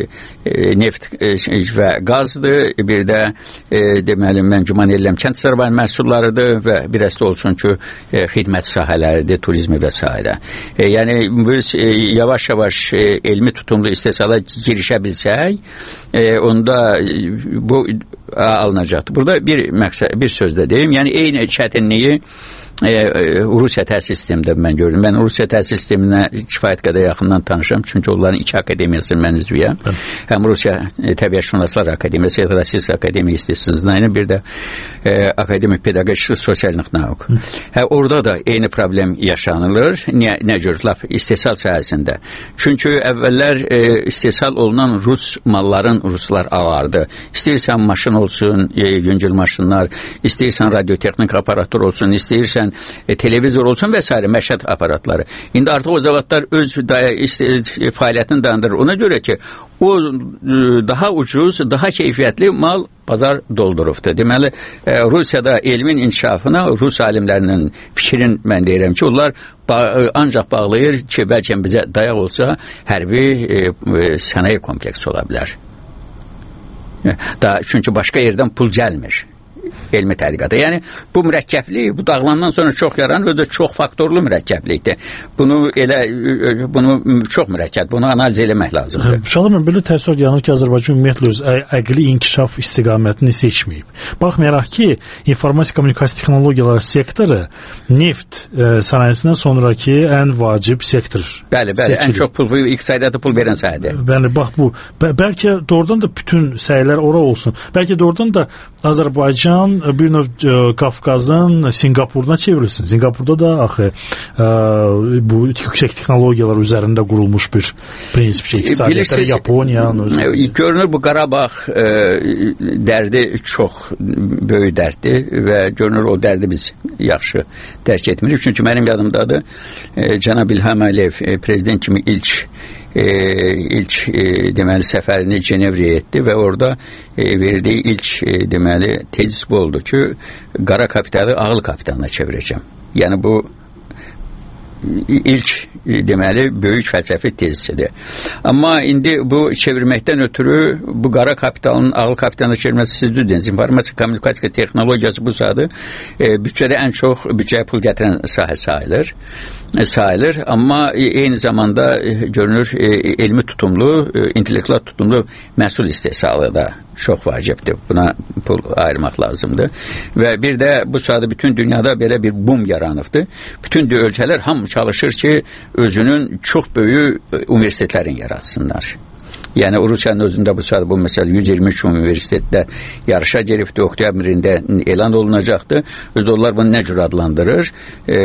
e, neft e, və qazdır. Bir də e, deməli mən güman edirəm kənd təsərrüfatı məhsullarıdır və bir əsl olsun ki, e, xidmət sahələridir, turizmi və s. E, yəni biz e, yavaş-yavaş e, elmi tutumlu istehsala girişə bilsək, e, onda e, bu alınacaqdır. Burada bir məqsəd, bir söz də deyim. Yəni eyni çətinliyi E, Rusiya təhsil sistemində mən gördüm. Mən Rusiya təhsil sisteminə kifayət qədər yaxından tanışam. Çünki onların iki akademiyasının mən üzvüyəm. Həm Rusiya e, Təbiətşünaslar Akademiyası, ya da Rusiya Akademiya İstehsizliğinin bir də e, Akademik Pedagojik Sosialnik Nauk. Hə, orada da eyni problem yaşanılır. Nə, nə cür? Laf istehsal sahəsində. Çünki əvvəllər e, istehsal olunan Rus malların Ruslar alardı. İstəyirsən maşın olsun, e, yüngül maşınlar, istəyirsən radiotexnik aparatur olsun, istəyirsən E, televizor olsun və s. məşəd aparatları. İndi artıq o zavodlar öz daya, işte, fəaliyyətini dayandırır. Ona görə ki, o e, daha ucuz, daha keyfiyyətli mal bazar doldurubdur. Deməli, e, Rusiyada elmin inkişafına Rus alimlərinin fikrin mən deyirəm ki, onlar ba ancaq bağlayır ki, bəlkə bizə dayaq olsa hərbi e, e, sənaye kompleksi ola bilər. Da, çünki başqa yerdən pul gəlmir. Elmi tədqiqata. Yəni bu mürəkkəblik, bu dağılandan sonra çox yaranır, özü də çox faktorlu mürəkkəblikdir. Bunu elə bunu çox mürəkkəb, bunu analiz eləmək lazımdır. Şalamın belə təəssürat yanır ki, Azərbaycan ümumiyyətlə öz əqli inkişaf istiqamətini seçməyib. Baxmayaraq ki, informasiya kommunikasiya texnologiyaları sektoru neft e, sənayesindən sonraki ən vacib sektor. Bəli, bəli, seçilir. Ən çox pul, iqtisadiyyata pul verən sahədir. Bəli, bax bu. Bəlkə doğrudan da bütün səylər ora olsun. Bəlkə doğrudan da Azərbaycan Paşinyan bir növ Qafqazın Singapuruna çevrilsin. Singapurda da axı bu yüksək texnologiyalar üzərində qurulmuş bir prinsip şey. İqtisadiyyatı Yaponiyanın özü. Görünür bu Qarabağ e, dərdi çox böyük dərddir və görünür o dərdi biz yaxşı dərk etmirik. Çünki mənim yadımdadır e, Cənab İlham Əliyev e, prezident kimi ilk e, ilk e, deməli səfərini Cenevrəyə etdi və orada e, verdiyi ilk e, deməli tezis bu oldu ki, qara kapitalı ağıl kapitalına çevirəcəm. Yəni bu ilk deməli böyük fəlsəfi tezisidir. Amma indi bu çevirməkdən ötürü bu qara kapitalın ağıl kapitalına çevirməsi siz dediniz. İnformasiya kommunikasiya texnologiyası bu sadə e, bütçədə ən çox bütçəyə pul gətirən sahə sayılır. E, sayılır. Amma eyni zamanda e, görünür e, elmi tutumlu, e, intellektual tutumlu məhsul istehsalı da çox vacibdir. Buna pul ayırmaq lazımdır. Və bir də bu sadə bütün dünyada belə bir boom yaranıbdır. Bütün ölkələr hamı çalışır ki, özünün çox böyük universitetlərin yaratsınlar. Yəni Rusiyanın özündə bu sadə bu məsələ yüz iyirmi üç universitetdə yarışa giribdi, oktyabrında elan olunacaqdı. Özdə onlar bunu nə cür adlandırır? E,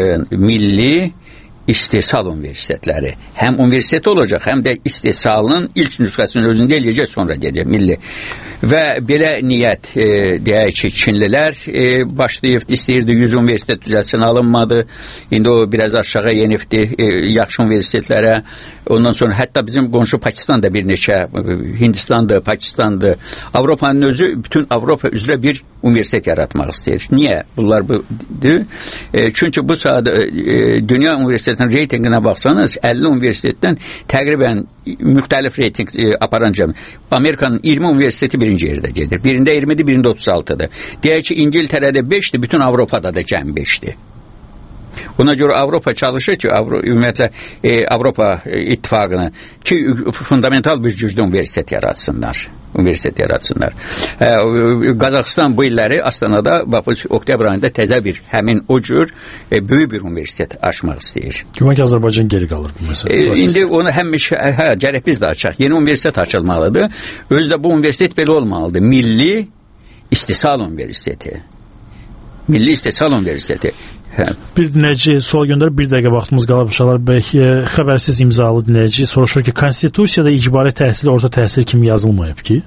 milli istehsal universitetləri. Həm universitet olacaq, həm də istehsalının ilk nüsxəsinin özündə eləyəcək, sonra gedəcək milli. Və belə niyyət e, deyək ki, Çinlilər e, başlayıb, istəyirdi yüz universitet düzəlsin, alınmadı. İndi o biraz aşağı yenibdi e, yaxşı universitetlərə. Ondan sonra hətta bizim qonşu Pakistan da bir neçə, Hindistandır, Pakistandır. Avropanın özü bütün Avropa üzrə bir universitet yaratmaq istəyir. Niyə? Bunlar budur. E, çünki bu saat e, dünya universitetinin reytinginə baxsanız, əlli universitetdən təqribən müxtəlif reyting e, aparan cəmi. Amerikanın iyirmi universiteti birinci yerdə gedir. Birində iyirmidir, birində otuz altıdır. Deyək ki, İngiltərədə beşdir, bütün Avropada da cəmi beşdir. Buna görə Avropa çalışır ki, Avro, ümumiyyətlə e, Avropa e, ittifaqını ki, fundamental bir güclü universitet yaratsınlar. Universitet yaratsınlar. E, Qazaxıstan bu illəri Astanada, bax, oktyabr ayında təzə bir, həmin o cür e, böyük bir universitet açmaq istəyir. Güman ki, Azərbaycan geri qalır bu məsələ. E, indi onu həmiş, hə, gərək biz də açaq. Yeni universitet açılmalıdır. Özü də bu universitet belə olmalıdır. Milli İstihsal Universiteti. Milli İstihsal Universiteti. Hə. Bir dinləyici sual göndərib, bir dəqiqə vaxtımız qalıb uşaqlar. Bəlkə xəbərsiz imzalı dinləyici soruşur ki, konstitusiyada icbari təhsil, orta təhsil kimi yazılmayıb ki?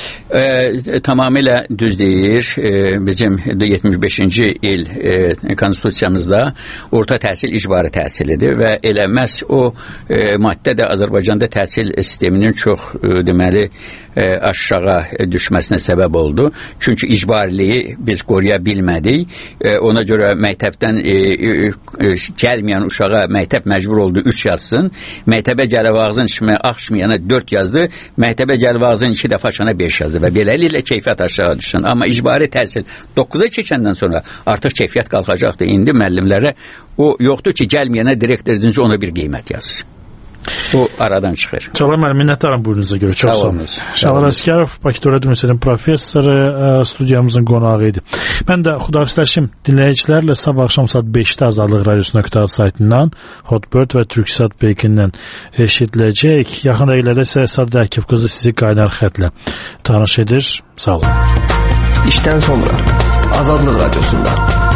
E, tamamilə düz deyir. E, bizim yetmiş beşinci il e, konstitusiyamızda orta təhsil icbari təhsilidir və elə məhz o e, maddə də Azərbaycanda təhsil sisteminin çox e, deməli e, aşağı düşməsinə səbəb oldu. Çünki icbariliyi biz qoruya bilmədik. E, ona görə məktəbdən e, e, gəlməyən uşağa məktəb məcbur oldu üç yazsın. Məktəbə gəlib ağzın içmə, axşmayana dörd yazdı. Məktəbə gəlib ağzın iki dəfə açana beş yazdı və beləliklə keyfiyyət aşağı düşsün. Amma icbari təhsil doqquza keçəndən sonra artıq keyfiyyət qalxacaqdır. İndi müəllimlərə o yoxdur ki, gəlməyənə direktorunuz ona bir qiymət yazsın. Bu aradan çıxır. Çağlar müəllim, minnətdaram buyurunuza görə. Çox sağ olun. Çağlar Əsgərov, Bakı Dövlət Universitetinin professoru, studiyamızın qonağı idi. Mən də xudafisləşim dinləyicilərlə sabah axşam saat beşdə Azadlıq Radiosu nöqtə az saytından, Hotbird və Türksat Beykindən eşidiləcək. Yaxın dəqiqələrdə isə Sadə Akif qızı sizi qaynar xətlə tanış edir. Sağ olun. İşdən sonra Azadlıq Radiosunda.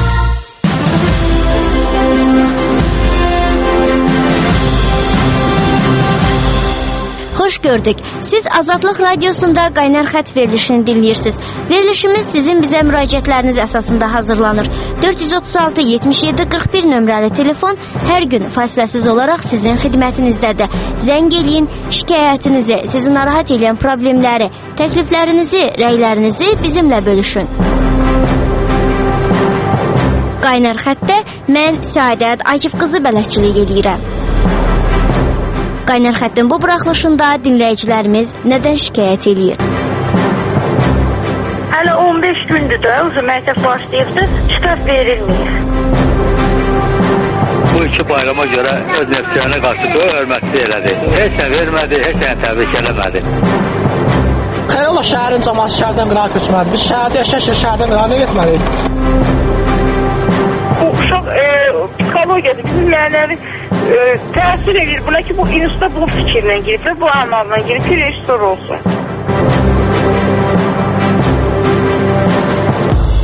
Xoş gördük. Siz Azadlıq Radiosunda qaynar xət verilişini dinləyirsiniz. Verilişimiz sizin bizə müraciətləriniz əsasında hazırlanır. dörd yüz otuz altı yetmiş yeddi qırx bir nömrəli telefon hər gün fasiləsiz olaraq sizin xidmətinizdədir. Zəng eləyin, şikayətinizi, sizi narahat edən problemləri, təkliflərinizi, rəylərinizi bizimlə bölüşün. Qaynar xətdə mən Səadət Akif qızı bələdçilik edirəm. Qaynar xəttin bu buraxılışında dinləyicilərimiz nədən şikayət edir? Hələ on beş gündür də, uzun məktəb başlayıbdı, kitab verilmir. Bu iki bayrama görə öz nəfsiyyanə qarşı da hörmətli elədi. Heç nə vermədi, heç nə təbrik eləmədi. Xeyr ola, şəhərin cəması şəhərdən qırağa köçmədi. Biz şəhərdə yaşayır, şəhərdən qırağa nə getməliyik? Bu uşaq e, psikologiyası, bizim mənəvi e, təsir edir buna ki, bu institutda bu fikirlə girib və bu anlamla girib ki, rejissor olsun.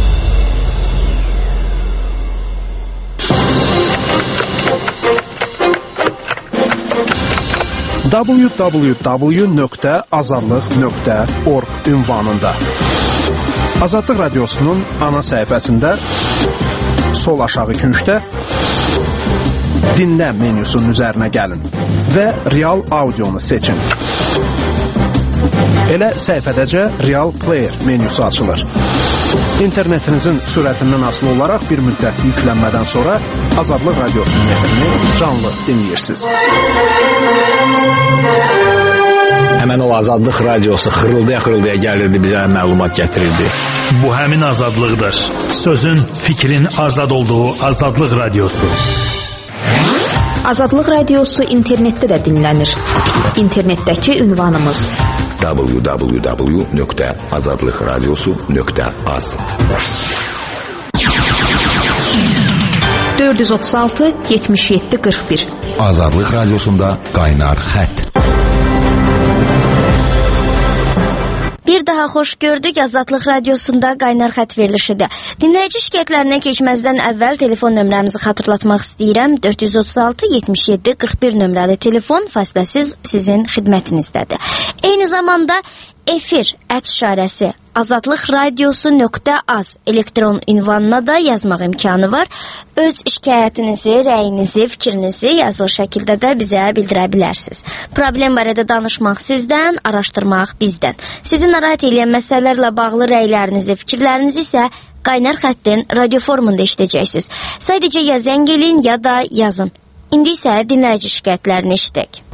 w w w nöqtə azadlıq nöqtə org ünvanında. Azadlıq Radiosu'nun ana səhifəsində sol aşağı küncdə dinlə menyusunun üzərinə gəlin və Real Audionu seçin. Elə səhifədəcə Real Player menyusu açılır. İnternetinizin sürətindən asılı olaraq bir müddət yüklənmədən sonra Azadlıq Radiosu'nun efrini canlı dinləyirsiniz. Həmən o Azadlıq Radiosu xırıldaya-xırıldaya gəlirdi, bizə məlumat gətirirdi. Bu həmin azadlıqdır. Sözün, fikrin azad olduğu Azadlıq Radiosu. Azadlıq Radiosu internetdə də dinlənir. İnternetdəki ünvanımız w w w nöqtə azadlıq radiosu nöqtə az. dörd yüz otuz altı yetmiş yeddi qırx bir. Azadlıq Radiosunda qaynar xətt. Bir daha xoş gördük. Azadlıq Radiosunda qaynar xətt verilişidir. Dinləyici şikayətlərinə keçməzdən əvvəl telefon nömrəmizi xatırlatmaq istəyirəm. dörd yüz otuz altı yetmiş yeddi qırx bir nömrəli telefon fasiləsiz sizin xidmətinizdədir. Eyni zamanda efir ət işarəsi azadlıq radiosu nöqtə az elektron ünvanına da yazmaq imkanı var. Öz şikayətinizi, rəyinizi, fikrinizi yazılı şəkildə də bizə bildirə bilərsiniz. Problem barədə danışmaq sizdən, araşdırmaq bizdən. Sizi narahat edən məsələlərlə bağlı rəylərinizi, fikirlərinizi isə qaynar xəttin radio formunda eşidəcəksiniz. Sadəcə ya zəng edin ya da yazın. İndi isə dinləyici şikayətlərini eşidək.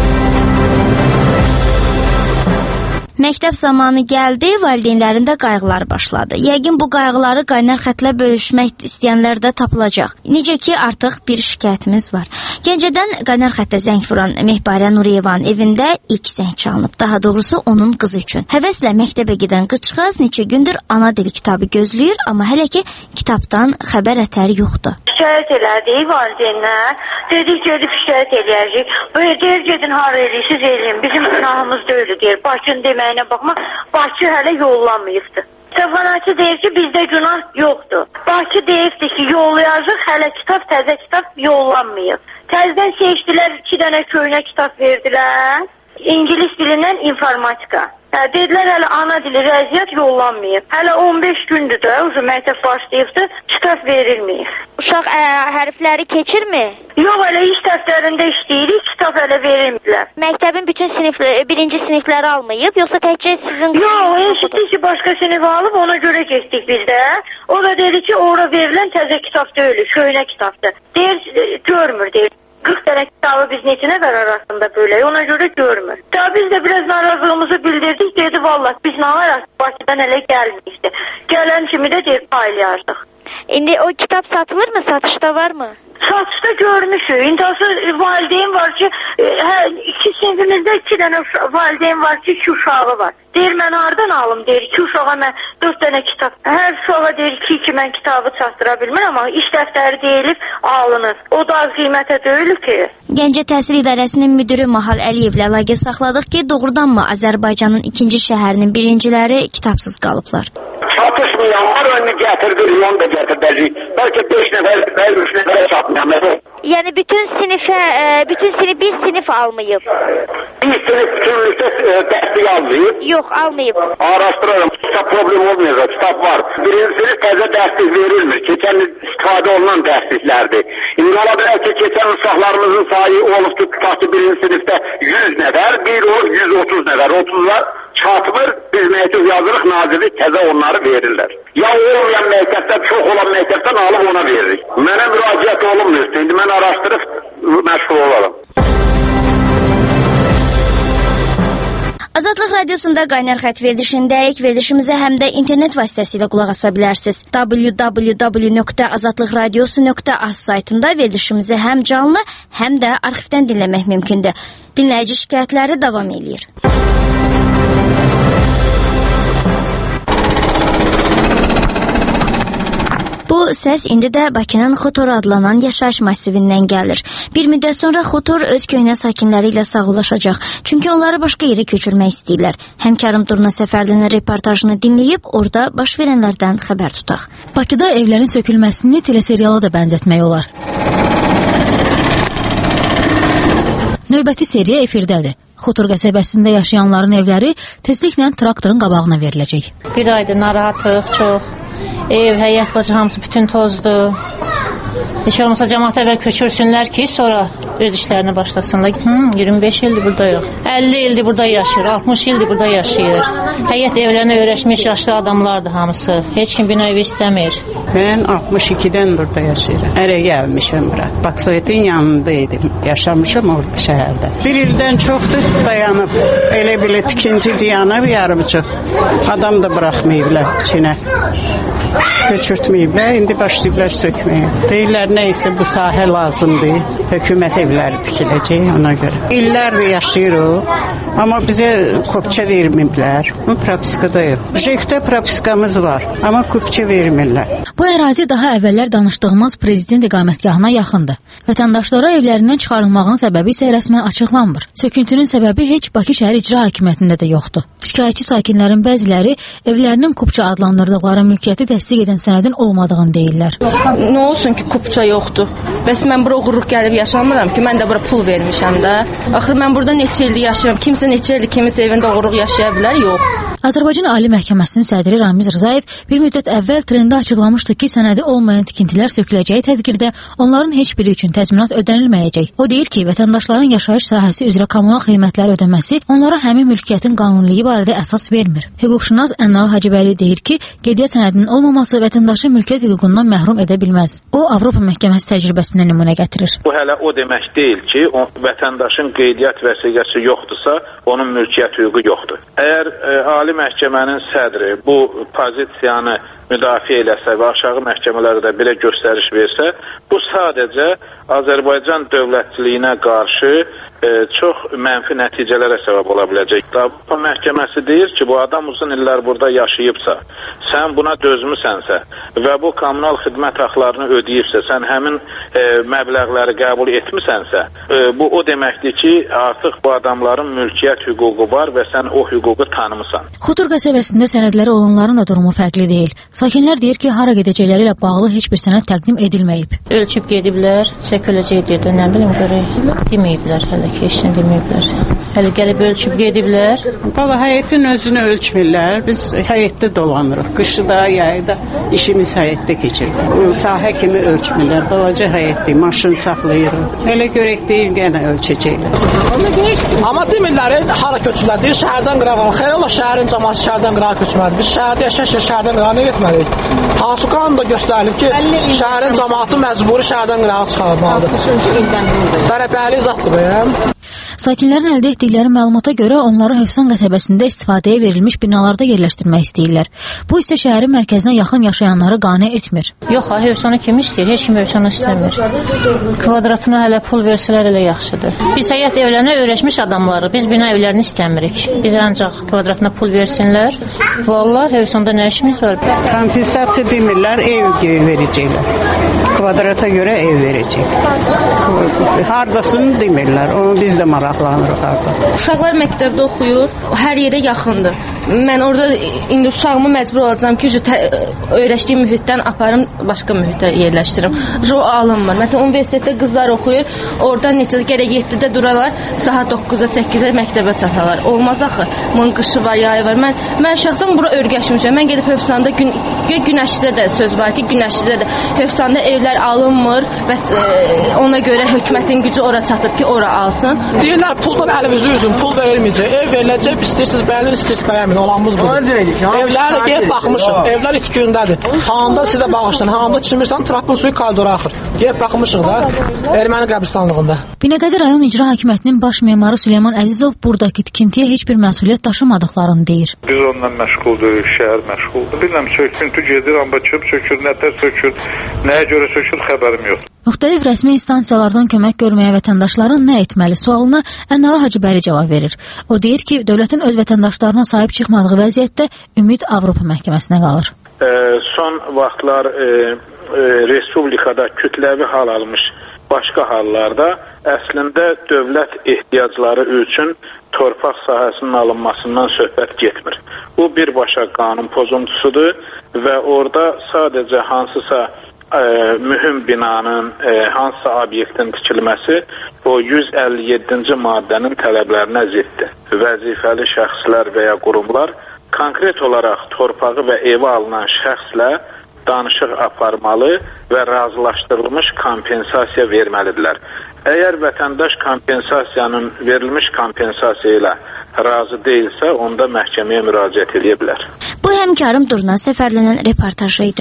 Məktəb zamanı gəldi, valideynlərində qayğılar başladı. Yəqin bu qayğıları qaynar xətlə bölüşmək istəyənlər də tapılacaq. Necə ki, artıq bir şikayətimiz var. Gəncədən qaynar xətlə zəng vuran Mehbarə Nuriyevanın evində ilk zəng çalınıb. Daha doğrusu onun qızı üçün. Həvəslə məktəbə gedən qızcığaz neçə gündür ana dili kitabı gözləyir, amma hələ ki kitabdan xəbər ətəri yoxdur. Şikayət elədik valideynlər. Dedik, gedib şikayət eləyəcək. Böyle deyir, gedin hara eləyirsiniz, eləyin. Bizim günahımız da öyle deyir. Bakın deməyinə baxma, Bakı hələ yollanmayıbdır. Səfərçi deyir ki, bizdə günah yoxdur. Bakı deyirdi ki, yollayacaq, hələ kitab, təzə kitab yollanmayıb. Təzdən seçdilər, iki dənə köynə kitab verdilər. İngilis dilindən informatika. Hə, dedilər, hələ ana dili rəziyyət yollanmayıb. Hələ on beş gündür də, uzun məktəb başlayıbdır, kitab verilməyib. Uşaq ə, hərfləri keçirmi? Yox, hələ iş dəftərində işləyirik, kitab hələ verilməyiblər. Məktəbin bütün sinifləri, birinci sinifləri almayıb, yoxsa təkcə sizin... Yox, eşitdik ki, başqa sinif alıb, ona görə getdik biz də. O da dedi ki, ora verilən təzə kitab deyil, köynə kitabdır. Deyir, görmür, deyir. qırx dənə kitabı biz neçə nəfər arasında böyle, ona görə görmür. Daha biz də biraz narazılığımızı bildirdik, dedi vallahi biz nə arasında Bakıdan elə gəlməyikdi. Gələn kimi də deyir paylayardıq. İndi o kitap satılır mı? Satışta var mı? Satışda görmüşük. İntası valideyn var ki, hə, iki sinifimizdə iki dənə valideyn var ki, iki uşağı var. Deyir, mən hardan alım, deyir, iki uşağa mən dörd dənə kitab. Hər uşağa deyir ki, iki mən kitabı çatdıra bilmir, amma iş dəftəri deyilib alınır. O da az qiymətə deyil ki. Gəncə Təhsil İdarəsinin müdürü Mahal Əliyevlə əlaqə saxladıq ki, doğrudanmı Azərbaycanın ikinci şəhərinin birinciləri kitabsız qalıblar? Çatışmayanlar önünü gətirdir, yon da gətirdəcək. Bəlkə beş nəfər, bəlkə üç nəfərə çatmayan. Yəni bütün sinifə, bütün sinif bir sinif almayıb. Bir sinif bütünlükdə dərslik almayıb. Yox, almayıb. Araşdırırım, kitap problem olmayacaq, kitap var. Birinci sinif təzə dərslik verilmir. Keçən istifadə olunan dərsliklərdir. İndi ola bilər ki, keçən uşaqlarımızın sayı olubdur, tutaq ki, birinci sinifdə yüz nəfər, bir olur yüz otuz nəfər. otuzlar çatmır, biz məktub yazırıq, nazirlik təzə onları verirlər. Ya olmayan məktəbdən, çox olan məktəbdən alıb ona veririk. Mənə müraciət olunmuyor. İndi mən araşdırıb məşğul olalım. Azadlıq Radiosunda qaynar xətt verilişindəyik. Verilişimizə həm də internet vasitəsilə qulaq asa bilərsiniz. w w w nöqtə azadlıq radiosu nöqtə az saytında verilişimizi həm canlı, həm də arxivdən dinləmək mümkündür. Dinləyici şikayətləri davam edir. Bu səs indi də Bakının Xotor adlanan yaşayış masivindən gəlir. Bir müddət sonra Xotor öz köhnə sakinləri ilə sağollaşacaq. Çünki onları başqa yerə köçürmək istəyirlər. Həmkarım Durna Səfərdinin reportajını dinləyib orada baş verənlərdən xəbər tutaq. Bakıda evlərin sökülməsini teleseriala da bənzətmək olar. Növbəti seriya efirdədir. Xutur qəsəbəsində yaşayanların evləri tezliklə traktorun qabağına veriləcək. Bir aydır narahatıq çox. Ev, həyət bacı hamısı bütün tozdur. Heç olmasa cəmaət əvvəl köçürsünlər ki, sonra öz işlərini başlasınlar. Hmm, iyirmi beş ildir burada yox. əlli ildir burada yaşayır, altmış ildir burada yaşayır. Həyət evlərinə öyrəşmiş yaşlı adamlardır hamısı. Heç kim bina evi istəmir. Mən altmış ikidən burada yaşayıram. Ərə gəlmişəm bura. Baksoytun yanındaydım. Yaşamışam orada şəhərdə. Bir ildən çoxdur dayanıb. Elə belə tikinti dayanıb yarımçıq. Adam da buraxmayıblar içinə. Köçürtməyiblər, indi başlayıblar sökməyə. Deyirlər, neysə bu sahə lazımdır, hökumət evləri tikiləcək ona görə. İllərdir yaşayırıq, amma bizə kopça verməyiblər. Bu propiskada yox. Jekdə propiskamız var, amma kopça vermirlər. Bu ərazi daha əvvəllər danışdığımız prezident iqamətgahına yaxındır. Vətəndaşlara evlərindən çıxarılmağın səbəbi isə rəsmən açıqlanmır. Söküntünün səbəbi heç Bakı şəhər icra hakimiyyətində də yoxdur. Şikayətçi sakinlərin bəziləri evlərinin kupça adlandırdıqları mülkiyyəti təsdiq edən sənədin olmadığını deyirlər. Nə olsun ki, kupça yoxdur. Bəs mən bura uğurluq gəlib yaşamıram ki, mən də bura pul vermişəm də. Axır mən burada neçə ildir yaşayıram. Kimsə neçə ildir kiminsə evində uğurluq yaşaya bilər? Yox. Azərbaycan Ali Məhkəməsinin sədri Ramiz Rzayev bir müddət əvvəl trendə açıqlamışdı ki, sənədi olmayan tikintilər söküləcəyi tədbirdə onların heç biri üçün təzminat ödənilməyəcək. O deyir ki, vətəndaşların yaşayış sahəsi üzrə kommunal xidmətlər ödəməsi onlara həmin mülkiyyətin qanuniliyi barədə əsas vermir. Hüquqşünas Ənnav Hacıbəyli deyir ki, qeydiyyat sənədinin olmaması vətəndaşı mülkiyyət hüququndan məhrum edə bilməz. O, Avropa Məhkəməsi təcrübəsindən nümunə gətirir. Bu hələ o demək deyil ki, o, vətəndaşın qeydiyyat vəsiqəsi yoxdursa, onun mülkiyyət hüququ yoxdur. Əgər e, Ali Məhkəmənin sədri bu pozisiyanı müdafiə eləsə və aşağı məhkəmələrdə də belə göstəriş versə, bu sadəcə Azərbaycan dövlətçiliyinə qarşı e, çox mənfi nəticələrə səbəb ola biləcək. Avropa Məhkəməsi deyir ki, bu adam uzun illər burada yaşayıbsa, sən buna dözmüsənsə və bu kommunal xidmət haqlarını ödəyibsə, sən həmin e, məbləğləri qəbul etmisənsə, e, bu o deməkdir ki, artıq bu adamların mülkiyyət hüququ var və sən o hüququ tanımısan. Xutur qəsəbəsində sənədləri olanların da durumu fərqli deyil. Sakinlər deyir ki, hara gedəcəkləri ilə bağlı heç bir sənəd təqdim edilməyib. Ölçüb gediblər, çəkiləcək dedi, nə bilim görək. Deməyiblər hələ ki, heç nə deməyiblər. Hələ gəlib ölçüb gediblər. Valla həyətin özünü ölçmürlər. Biz həyətdə dolanırıq. Qışı da, yayı da işimiz həyətdə keçir. O sahə kimi ölçmürlər. Balaca həyətdir, maşın saxlayırıq. Hələ görək deyil, gənə ölçəcəklər. Amma demirlər, hara köçürlər deyir, şəhərdən qırağa. Xeyr ola şəhərin cəmaəti şəhərdən qırağa köçməlidir. Biz şəhərdə yaşayır, şəhərdən qırağa nə getməliyik? Hansı qanunda göstərilib ki, şəhərin cəmaəti məcburi şəhərdən qırağa çıxarılmalıdır. Bərəbəli zatdır bu. Sakinlərin əldə etdikləri məlumata görə onları Hövsan qəsəbəsində istifadəyə verilmiş binalarda yerləşdirmək istəyirlər. Bu isə şəhərin mərkəzinə yaxın yaşayanları qane etmir. Yox, Hövsanı kim istəyir? Heç kim Hövsanı istəmir. Kvadratına hələ pul versələr elə yaxşıdır. Biz həyət evlərinə öyrəşmiş adamlarıq. Biz bina evlərini istəmirik. Biz ancaq kvadratına pul versinlər. Vallahi Hövsanda nə işimiz var? Kompensasiya demirlər, ev verəcəklər. Kvadrata görə ev verəcək. Hardasını demirlər. Onu biz də maraqlanırıq harda. Uşaqlar məktəbdə oxuyur, hər yerə yaxındır. Mən orada indi uşağımı məcbur olacağam ki, öyrəşdiyim mühitdən aparım, başqa mühitə yerləşdirim. O alınmır. Məsələn, universitetdə qızlar oxuyur, oradan neçə gərək yeddidə duralar, saat doqquza, səkkizə məktəbə çatalar. Olmaz axı. Bunun qışı var, yayı var. Mən mən şəxsən bura öyrəşmişəm. Mən gedib Hövsanda gün Günəşlidə də söz var ki, Günəşlidə də Hövsanda evlər alınmır və e, ona görə hökumətin gücü ora çatıb ki, ora alsın. Deyirlər, puldan əlimizi üzün, pul verilməyəcək. Ev veriləcək, istəyirsiniz bəyənir, istəyirsiniz bəyənmin. Olanımız budur. Evləri də gəlib baxmışıq. Evlər iki gündədir. Hanında sizə bağışlayın, hanında çimirsən, trapın suyu koridora axır. Gəlib baxmışıq da Erməni qəbristanlığında. Binəqədi rayon icra hakimiyyətinin baş memarı Süleyman Əzizov buradakı tikintiyə heç bir məsuliyyət daşımadıqlarını deyir. Biz ondan məşğuldur, şəhər məşğuldur. Bilməm, söküntü gedir, amma çıxıb sökür, nətər sökür, nəyə görə sökür, xəbərim yox. Müxtəlif rəsmi instansiyalardan kömək görməyə vətəndaşların nə etməli sualına Ənnav Hacıbəyli cavab verir. O deyir ki, dövlətin öz vətəndaşlarına sahib çıxmadığı vəziyyətdə ümid Avropa məhkəməsinə qalır. E, son vaxtlar e, e, Respublikada kütləvi hal almış başqa hallarda əslində dövlət ehtiyacları üçün torpaq sahəsinin alınmasından söhbət getmir. Bu birbaşa qanun pozuntusudur və orada sadəcə hansısa e, mühüm binanın, e, hansısa obyektin tikilməsi o yüz əlli yeddinci maddənin tələblərinə ziddir. Vəzifəli şəxslər və ya qurumlar konkret olaraq torpağı və evi alınan şəxslə danışıq aparmalı və razılaşdırılmış kompensasiya verməlidirlər. Əgər vətəndaş kompensasiyanın verilmiş kompensasiya ilə razı deyilsə, onda məhkəməyə müraciət edə bilər. Bu həmkarım Durna Səfərlinin reportajı idi.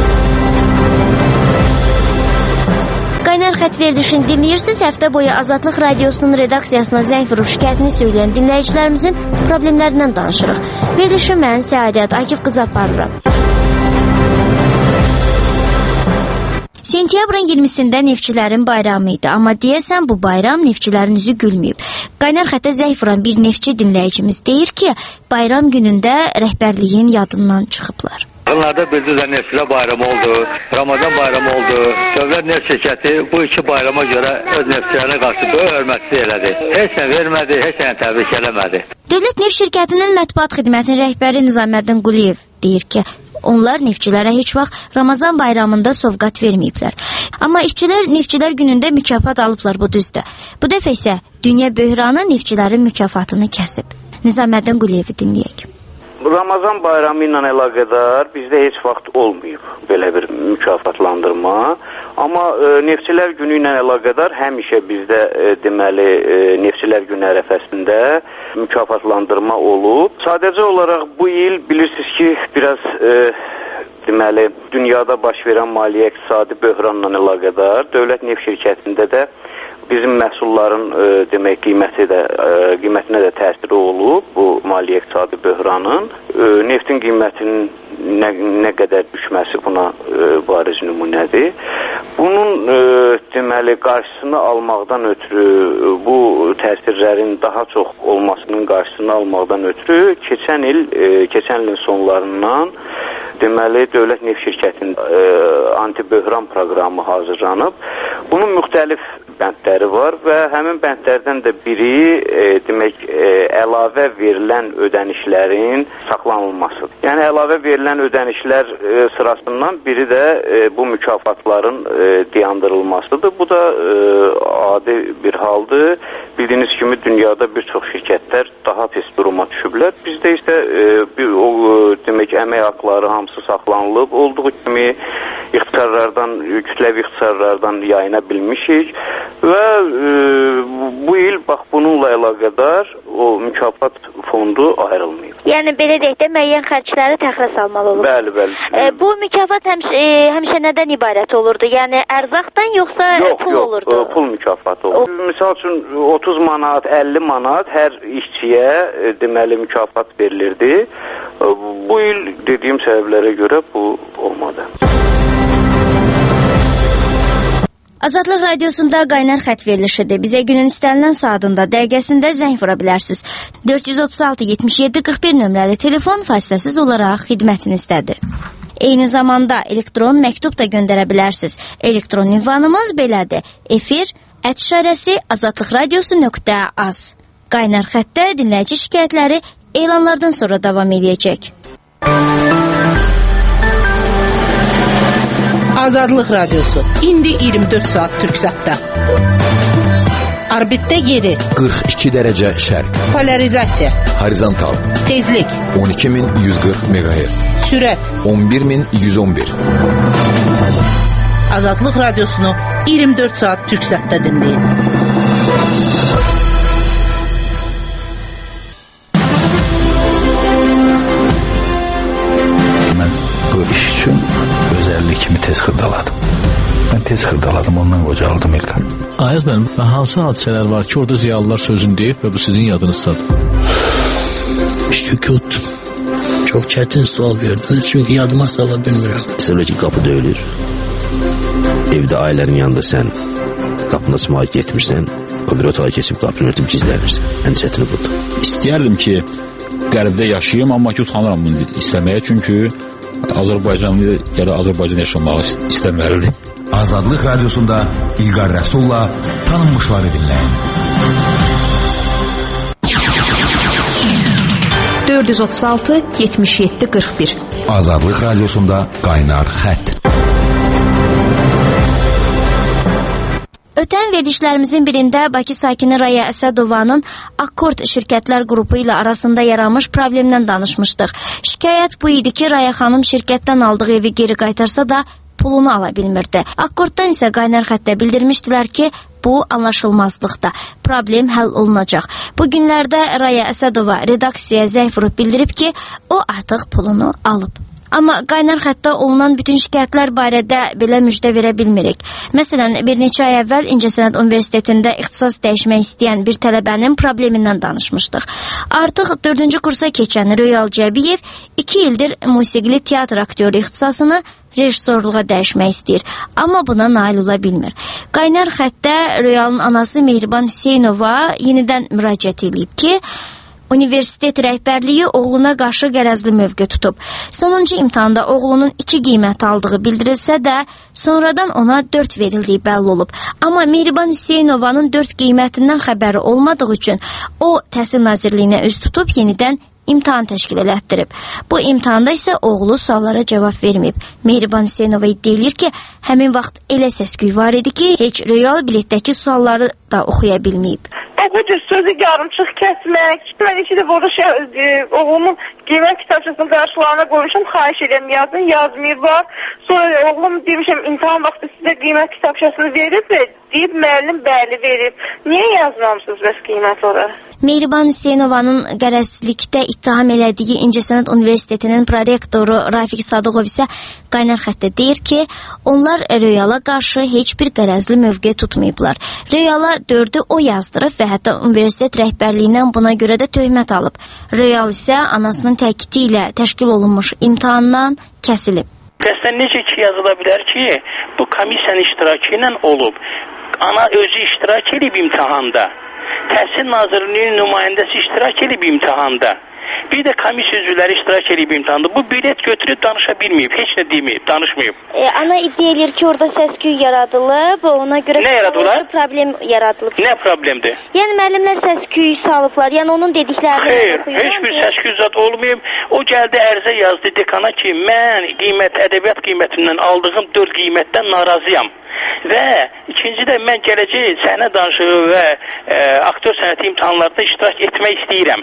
Qaynar xətt verilişini dinləyirsiniz. Həftə boyu Azadlıq Radiosunun redaksiyasına zəng vurub şikayətini söyləyən dinləyicilərimizin problemlərindən danışırıq. Verilişi mən Səadət Akif qızı aparıram. Sentyabrın iyirmisində neftçilərin bayramı idi, amma deyəsən bu bayram neftçilərin üzü gülməyib. Qaynar xəttə zəng vuran bir neftçi dinləyicimiz deyir ki, bayram günündə rəhbərliyin yadından çıxıblar. Bunlarda bildirilen neftçilər bayramı oldu, Ramazan bayramı oldu. Dövlət neft şirkəti bu iki bayrama görə öz neftçilərinə qarşı böyük hörmətsizlik elədi. Heç nə vermədi, heç nə təbrik eləmədi. Dövlət neft şirkətinin mətbuat xidmətinin rəhbəri Nizaməddin Quliyev deyir ki, onlar neftçilərə heç vaxt Ramazan bayramında sovqat verməyiblər. Amma işçilər neftçilər günündə mükafat alıblar, bu düzdür. Bu dəfə isə dünya böhranı neftçilərin mükafatını kəsib. Nizaməddin Quliyevi dinləyək. Ramazan bayramı ilə əlaqədar bizdə heç vaxt olmayıb belə bir mükafatlandırma. Amma e, neftçilər günü ilə əlaqədar həmişə bizdə e, deməli e, neftçilər günü ərəfəsində mükafatlandırma olub. Sadəcə olaraq bu il bilirsiniz ki, biraz e, deməli dünyada baş verən maliyyə iqtisadi böhranla əlaqədar dövlət neft şirkətində də bizim məhsulların e, demək qiyməti də e, qiymətinə də təsiri olub bu maliyyə iqtisadi böhranın. E, neftin qiymətinin nə, nə qədər düşməsi buna e, bariz nümunədir. Bunun e, deməli qarşısını almaqdan ötürü bu təsirlərin daha çox olmasının qarşısını almaqdan ötürü keçən il e, keçən ilin sonlarından deməli dövlət neft şirkətinin e, anti-böhran proqramı hazırlanıb. Bunun müxtəlif bəndləri var və həmin bəndlərdən də biri e, demək e, əlavə verilən ödənişlərin saxlanılmasıdır. Yəni əlavə verilən ödənişlər e, sırasından biri də e, bu mükafatların e, dayandırılmasıdır. Bu da e, adi bir haldır. Bildiyiniz kimi dünyada bir çox şirkətlər daha pis duruma düşüblər. Bizdə isə e, bir o demək əmək haqqları hamısı saxlanılıb. Olduğu kimi ixtisarlardan, kütləvi ixtisarlardan yayına bilmişik və e, bu il bax bununla əlaqədar o mükafat fondu ayrılmayıb. Yəni belə deyək də müəyyən xərcləri təxirə salmalı olur. Bəli, bəli. E, bu mükafat həmişə, e, həmişə nədən ibarət olurdu? Yəni ərzaqdan yoxsa yox, pul yox, olurdu? Yox, pul mükafatı olurdu. O... Misal üçün otuz manat, əlli manat hər işçiyə e, deməli mükafat verilirdi. E, bu il dediyim səbəblərə görə bu olmadı. Azadlıq Radiosunda qaynar xətt verilişidir. Bizə günün istənilən saatında, dəqiqəsində zəng vura bilərsiniz. dörd yüz otuz altı yetmiş yeddi qırx bir nömrəli telefon fasiləsiz olaraq xidmətinizdədir. Eyni zamanda elektron məktub da göndərə bilərsiniz. Elektron ünvanımız belədir. Efir ət işarəsi azadlıqradiosu nöqtə az. Qaynar xəttdə dinləyici şikayətləri elanlardan sonra davam edəcək. Azadlıq Radiosu. İndi iyirmi dörd saat Türksatda. Orbitdə yeri qırx iki dərəcə şərq. Polarizasiya. Horizontal. Tezlik on iki min yüz qırx meqahertz. Sürət on bir min yüz on bir. Azadlıq Radiosunu iyirmi dörd saat Türksatda dinləyin. Mən bu iş üçün özəllik kimi tez xırdaladım. Mən tez xırdaladım, ondan qocaldım İlqar. Ayaz mənim, hansı hadisələr var ki, orada ziyalılar sözünü deyib və bu sizin yadınızdadır? Sükut. Çox çətin sual verdiniz, çünki yadıma sala bilmirəm. Məsələn ki, qapı döyülür. Evdə ailənin yanında sən qapını açmağa getmirsən, o bir otağa keçib qapını örtüb gizlənirsən. Ən çətini budur. İstəyərdim ki, qərbdə yaşayayım, amma ki, utanıram bunu istəməyə, çünki Azərbaycanlı ya da Azərbaycan yaşamağı istəməlidir. Azadlıq Radiosunda İlqar Rəsulla tanınmışları dinləyin. dörd yüz otuz altı yetmiş yeddi qırx bir. Azadlıq Radiosunda qaynar xətt. Ötən verilişlərimizin birində Bakı sakini Raya Əsədovanın Akkord şirkətlər qrupu ilə arasında yaranmış problemdən danışmışdıq. Şikayət bu idi ki, Raya xanım şirkətdən aldığı evi geri qaytarsa da pulunu ala bilmirdi. Akkorddan isə qaynar xəttə bildirmişdilər ki, bu anlaşılmazlıqda problem həll olunacaq. Bu günlərdə Raya Əsədova redaksiyaya zəng vurub bildirib ki, o artıq pulunu alıb. Amma qaynar xəttə olunan bütün şikayətlər barədə belə müjdə verə bilmirik. Məsələn, bir neçə ay əvvəl İncəsənət Universitetində ixtisas dəyişmək istəyən bir tələbənin problemindən danışmışdıq. Artıq dördüncü kursa keçən Röyal Cəbiyev iki ildir musiqili teatr aktyoru ixtisasını rejissorluğa dəyişmək istəyir, amma buna nail ola bilmir. Qaynar xəttə Röyalın anası Mehriban Hüseynova yenidən müraciət edib ki, universitet rəhbərliyi oğluna qarşı qərəzli mövqe tutub. Sonuncu imtahanda oğlunun iki qiymət aldığı bildirilsə də, sonradan ona dörd verildiyi bəlli olub. Amma Mehriban Hüseynovanın dörd qiymətindən xəbəri olmadığı üçün o Təhsil Nazirliyinə üz tutub yenidən imtahan təşkil elətdirib. Bu imtahanda isə oğlu suallara cavab verməyib. Mehriban Hüseynova iddia edir ki, həmin vaxt elə səs-küy var idi ki, heç Röyal biletdəki sualları da oxuya bilməyib. Bu cür sözü yarımçıq kəsmək, mən iki də burada şey, oğlumun qiymət kitabçasının qarşılarına qoymuşam, xahiş edirəm yazın, yazmayıblar. Sonra oğlum demişəm, imtahan vaxtı sizə qiymət kitabçasını verib və deyib müəllim bəli verib. Niyə yazmamışsınız bəs qiymət olaraq? Mehriban Hüseynovanın qərəzlikdə ittiham elədiyi İncəsənət Universitetinin prorektoru Rafiq Sadıqov isə qaynar xəttə deyir ki, onlar Röyala qarşı heç bir qərəzli mövqe tutmayıblar. Röyala dördü o yazdırıb və hətta universitet rəhbərliyindən buna görə də töhmət alıb. Röyal isə anasının təkidi ilə təşkil olunmuş imtahandan kəsilib. Qəsdən necə ki yazıla bilər ki, bu komissiyanın iştirakı ilə olub. Ana özü iştirak edib imtahanda. Təhsil Nazirliyinin nümayəndəsi iştirak edib imtahanda. Bir də komissiya üzvləri iştirak edib imtahanda. Bu bilet götürüb danışa bilməyib, heç nə deməyib, danışmayıb. E, ana iddia edir ki, orada səs-küy yaradılıb, ona görə nə yaradılır? Problem yaradılıb. Nə problemdir? Yəni müəllimlər səs-küy salıblar, yəni onun dediklərini Xeyr, heç bir səs-küy zad olmayıb. O gəldi ərizə yazdı dekana ki, mən qiymət, ədəbiyyat qiymətindən aldığım dörd qiymətdən narazıyam. Və ikincidə mən gələcək səhnə danışığı və e, aktyor sənəti imtahanlarında iştirak etmək istəyirəm.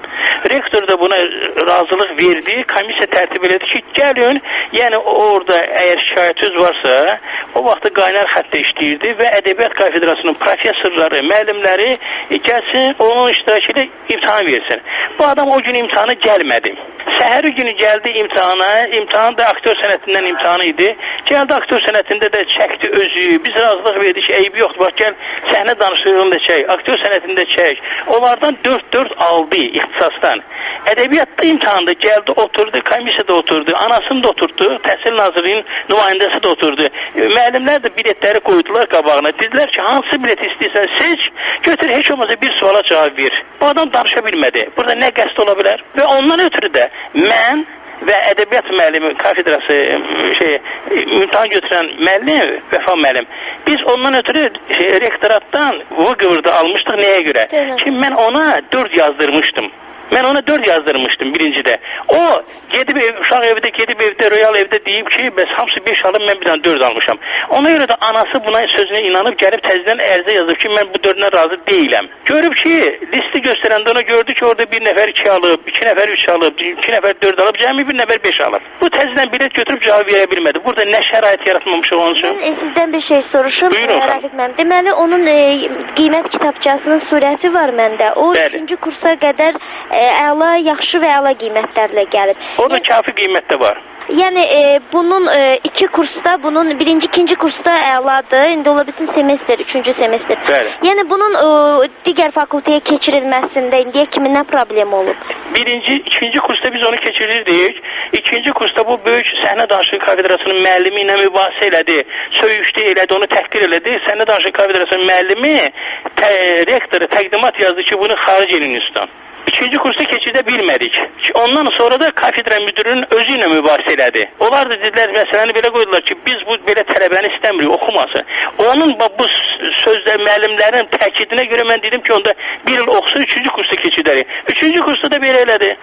Rektor da buna razılıq verdi, komissiya tərtib elədi ki, gəlin, yəni orada əgər şikayətiniz varsa, o vaxtı qaynar xəttə işləyirdi və Ədəbiyyat Kafedrasının professorları, müəllimləri gəlsin, onun iştirakı ilə imtahan versin. Bu adam o gün imtahana gəlmədi. Səhəri günü gəldi imtahana, imtahan da aktyor sənətindən imtahanı idi. Gəldi aktyor sənətində də çəkdi özü, biz razılıq verdik, eybi yoxdur, bax gəl səhnə danışığını da çək, aktyor sənətində çək. Onlardan dörd dörd aldı ixtisasdan. Ədəbiyyatda imtahanda gəldi, oturdu, komissiyada oturdu, anasını da oturdu, Təhsil Nazirliyinin nümayəndəsi də oturdu. Müəllimlər də biletləri qoydular qabağına. Dedilər ki, hansı bilet istəyirsən seç, götür, heç olmasa bir suala cavab ver. Bu adam danışa bilmədi. Burada nə qəsd ola bilər? Və ondan ötürü də mən və ədəbiyyat müəllimi kafedrası şey imtahan götürən müəllim Vəfa müəllim biz ondan ötürü şey, rektoratdan bu qıvırda almışdıq nəyə görə? Ki mən ona dörd yazdırmışdım. Mən ona dörd yazdırmışdım birincidə. O gedib ev, uşaq evdə gedib evdə Royal evdə deyib ki, bəs hamısı beş alıb, mən bir dənə dörd almışam. Ona görə də anası buna sözünə inanıb gəlib təzədən ərizə yazıb ki, mən bu dördünə razı deyiləm. Görüb ki, listi göstərəndə ona gördü ki, orada bir nəfər iki alıb, iki nəfər üç alıb, iki nəfər dörd alıb, cəmi bir nəfər beş alıb. Bu təzədən bilet götürüb cavab verə bilmədi. Burada nə şərait yaratmamışıq onun üçün? Mən sizdən bir şey soruşum. Buyurun. Rəfiq müəllim. Deməli onun e, qiymət kitabçasının surəti var məndə. O üçüncü kursa qədər e, əla, yaxşı və əla qiymətlərlə gəlib. Orada yəni, kafi qiymətdə var. Yəni e, bunun e, iki kursda, bunun birinci, ikinci kursda əladır. İndi ola bilsin semestr, üçüncü semestr. Bəli. Yəni bunun e, digər fakültəyə keçirilməsində indiyə kimi nə problem olub? Birinci, ikinci kursda biz onu keçirirdik. İkinci kursda bu böyük səhnə danışığı kafedrasının müəllimi ilə mübahisə elədi. Söyüşdü elədi, onu təhqir elədi. Səhnə danışığı kafedrasının müəllimi tə, rektoru təqdimat yazdı ki, bunu xaric edin üstdən. İkinci kursta keçidə bilmədik. Ondan sonra da kafedra müdürünün özü ilə mübahisə elədi. Onlar da dedilər, məsələni belə qoydular ki, biz bu belə tələbəni istəmirik, oxuması. Onun bu sözdə müəllimlərin təkidinə görə mən dedim ki, onda bir il oxusun, üçüncü kursta keçidərik. Üçüncü kursta da belə elədi.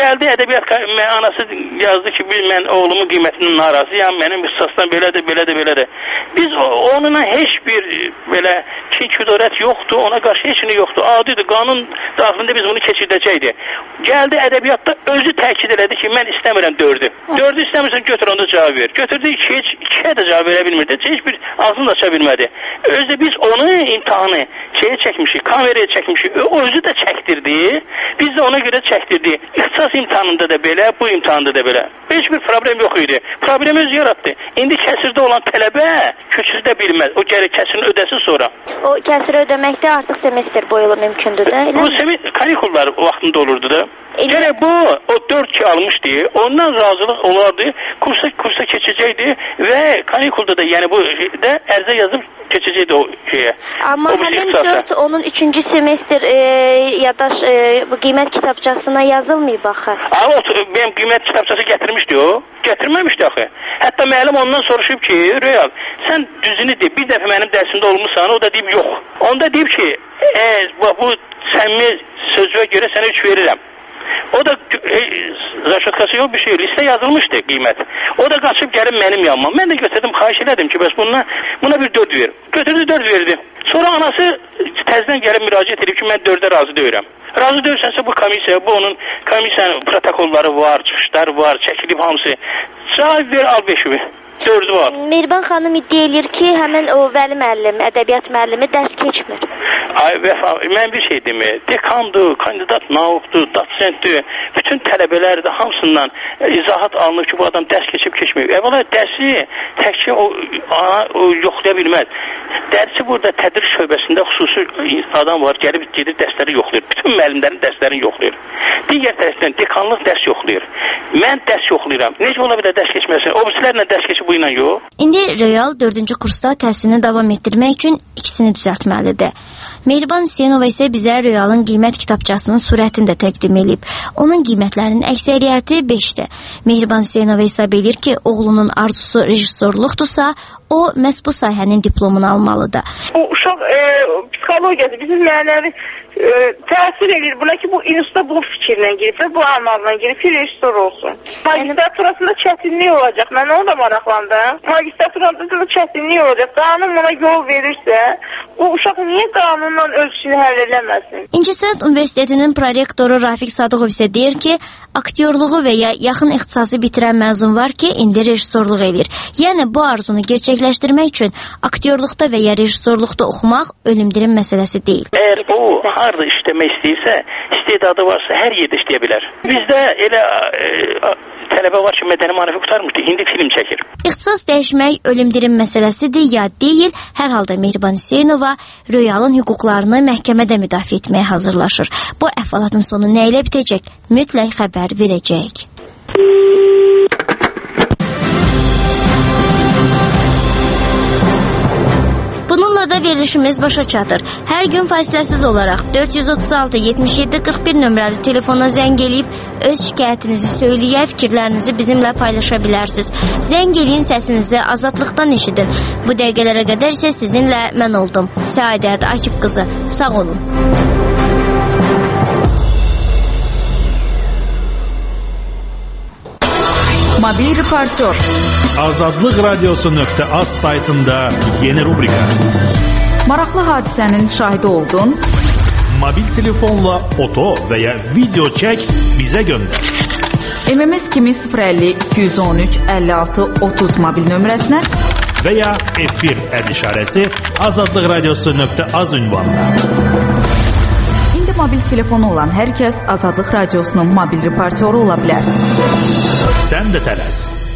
Gəldi ədəbiyyat anası yazdı ki, mən oğlumun qiymətinin narazıyam, mənim ixtisasdan belədir, belədir, belədir. Biz onunla heç bir belə kin-küdurət yoxdur, ona qarşı heç nə yoxdur. Adidir, qanun daxilində biz bunu keçirdəcəkdik. Gəldi ədəbiyyatda özü təkid elədi ki, mən istəmirəm dördü. Dördü istəmirsən götür, onda cavab ver. Götürdü ikiyə, ikiyə də cavab verə bilmirdi. Heç bir ağzını da aça bilmədi. Özdə biz onun imtihanı şeyə çəkmişik, kameraya çəkmişik. O özü də çəkdirdi. Biz də ona görə çəkdirdik. İxtisas imtahanında da belə, bu imtahanda da belə. Heç bir problem yox idi. Problem özü yaratdı. İndi kəsirdə olan tələbə köçürdə bilməz. O gərək kəsirini ödəsin sonra. O kəsiri ödəməkdə artıq semestr boyu mümkündür də. Bu semestr kanikullar vaxtında olurdu da. Gərək bu o dörd ki almışdı. Ondan razılıq olardı. Kursa kursa keçəcəkdi və kanikulda da yəni bu də ərizə yazıb keçəcəkdi o şeyə. Amma həmin dörd onun üçüncü semestr e, yadaş e, bu qiymət kitabçasına yazılmayıb axı. Ama o benim qiymət kitabçası gətirmişdi o. Gətirməmişdi axı. Hətta müəllim ondan soruşub ki, Röyal, sən düzünü de, bir dəfə mənim dərsimdə olmuşsan, o da deyib yox. Onda deyib ki, e, bu səmimi sözüyə görə sənə üç verirəm. O da e, zaşatkası yox bir şey, listə yazılmışdı qiymət. O da qaçıb gəlib mənim yanıma. Mən də götürdüm, xahiş elədim ki, bəs buna, buna bir dörd ver. Götürdü dörd verdi. Sonra anası təzdən gəlib müraciət edib ki, mən dördə razı deyirəm. Razı deyilsənsə bu komissiya, bu onun komissiyanın protokolları var, çıxışları var, çəkilib hamısı. Cavab ver, al beşimi. Dördü var. Mehriban xanım iddia edir ki, həmin o Vəli müəllim, ədəbiyyat müəllimi dərs keçmir. Ay vəfa, mən bir şey deməyim. Dekandır, kandidat naukdur, doçentdir, bütün tələbələr də hamısından izahat alınır ki, bu adam dərs keçib keçməyib. Əvvəla dərsi təkcə o, o yoxlaya bilməz. Dərsi burada tədris şöbəsində xüsusi adam var, gəlib gedir dərsləri yoxlayır. Bütün müəllimlərin dərslərini yoxlayır. Digər tərəfdən dekanlıq dərs yoxlayır. Mən dərs yoxlayıram. Necə ola bilər dərs keçməsin? O birisilərlə dərs keçib bu ilə yox. İndi Röyal dördüncü kursda təhsilini davam etdirmək üçün ikisini düzəltməlidir. Mehriban Hüseynova isə bizə Röyalın qiymət kitabçasının surətini də təqdim edib. Onun qiymətlərinin əksəriyyəti beşdir. Mehriban Hüseynova hesab edir ki, oğlunun arzusu rejissorluqdursa, o məhz bu sahənin diplomunu almalıdır. O uşaq e, psixologiyası bizim mənəvi e, təsir edir buna ki, bu institutda bu fikirlə girib və bu amalla girib ki, rejissor olsun. Magistraturasında çətinlik olacaq. Mən onu da maraqlandım. Magistraturasında çətinlik olacaq. Qanun ona yol verirsə, bu uşaq niyə qanunla ölçüsünü həll eləməsin? İncəsənət Universitetinin prorektoru Rafiq Sadıqov isə deyir ki, aktyorluğu və ya yaxın ixtisası bitirən məzun var ki, indi rejissorluq edir. Yəni bu arzunu gerçəkləşdirmək üçün aktyorluqda və ya rejissorluqda oxumaq ölümdirim məsələsi deyil. Əgər o harda işləmək istəyirsə, istedadı varsa hər yerdə işləyə bilər. Bizdə elə e, tələbə var ki, mədəni maarifə qurtarmışdı, indi film çəkir. İxtisas dəyişmək ölümdirim məsələsidir ya deyil, hər halda Mehriban Hüseynova Röyalın hüquqlarını məhkəmədə müdafiə etməyə hazırlaşır. Bu əhvalatın sonu nə ilə bitəcək? Mütləq xəbər verəcəyik. Bununla da verilişimiz başa çatır. Hər gün fasiləsiz olaraq dörd yüz otuz altı yetmiş yeddi qırx bir nömrəli telefona zəng eləyib öz şikayətinizi söyləyə, fikirlərinizi bizimlə paylaşa bilərsiniz. Zəng eləyin, səsinizi azadlıqdan eşidin. Bu dəqiqələrə qədər isə sizinlə mən oldum. Səadət Akif qızı. Sağ olun. Mobil reportyor. Azadlıq radiosu nöqtə az saytında yeni rubrika. Maraqlı hadisənin şahidi oldun. Mobil telefonla foto və ya video çək, bizə göndər. M M S kimi sıfır əlli iki yüz on üç əlli altı otuz mobil nömrəsinə və ya efir əd işarəsi azadlıq radiosu nöqtə az ünvanına. İndi mobil telefonu olan hər kəs Azadlıq radiosunun mobil reportyoru ola bilər. Sən də tələs.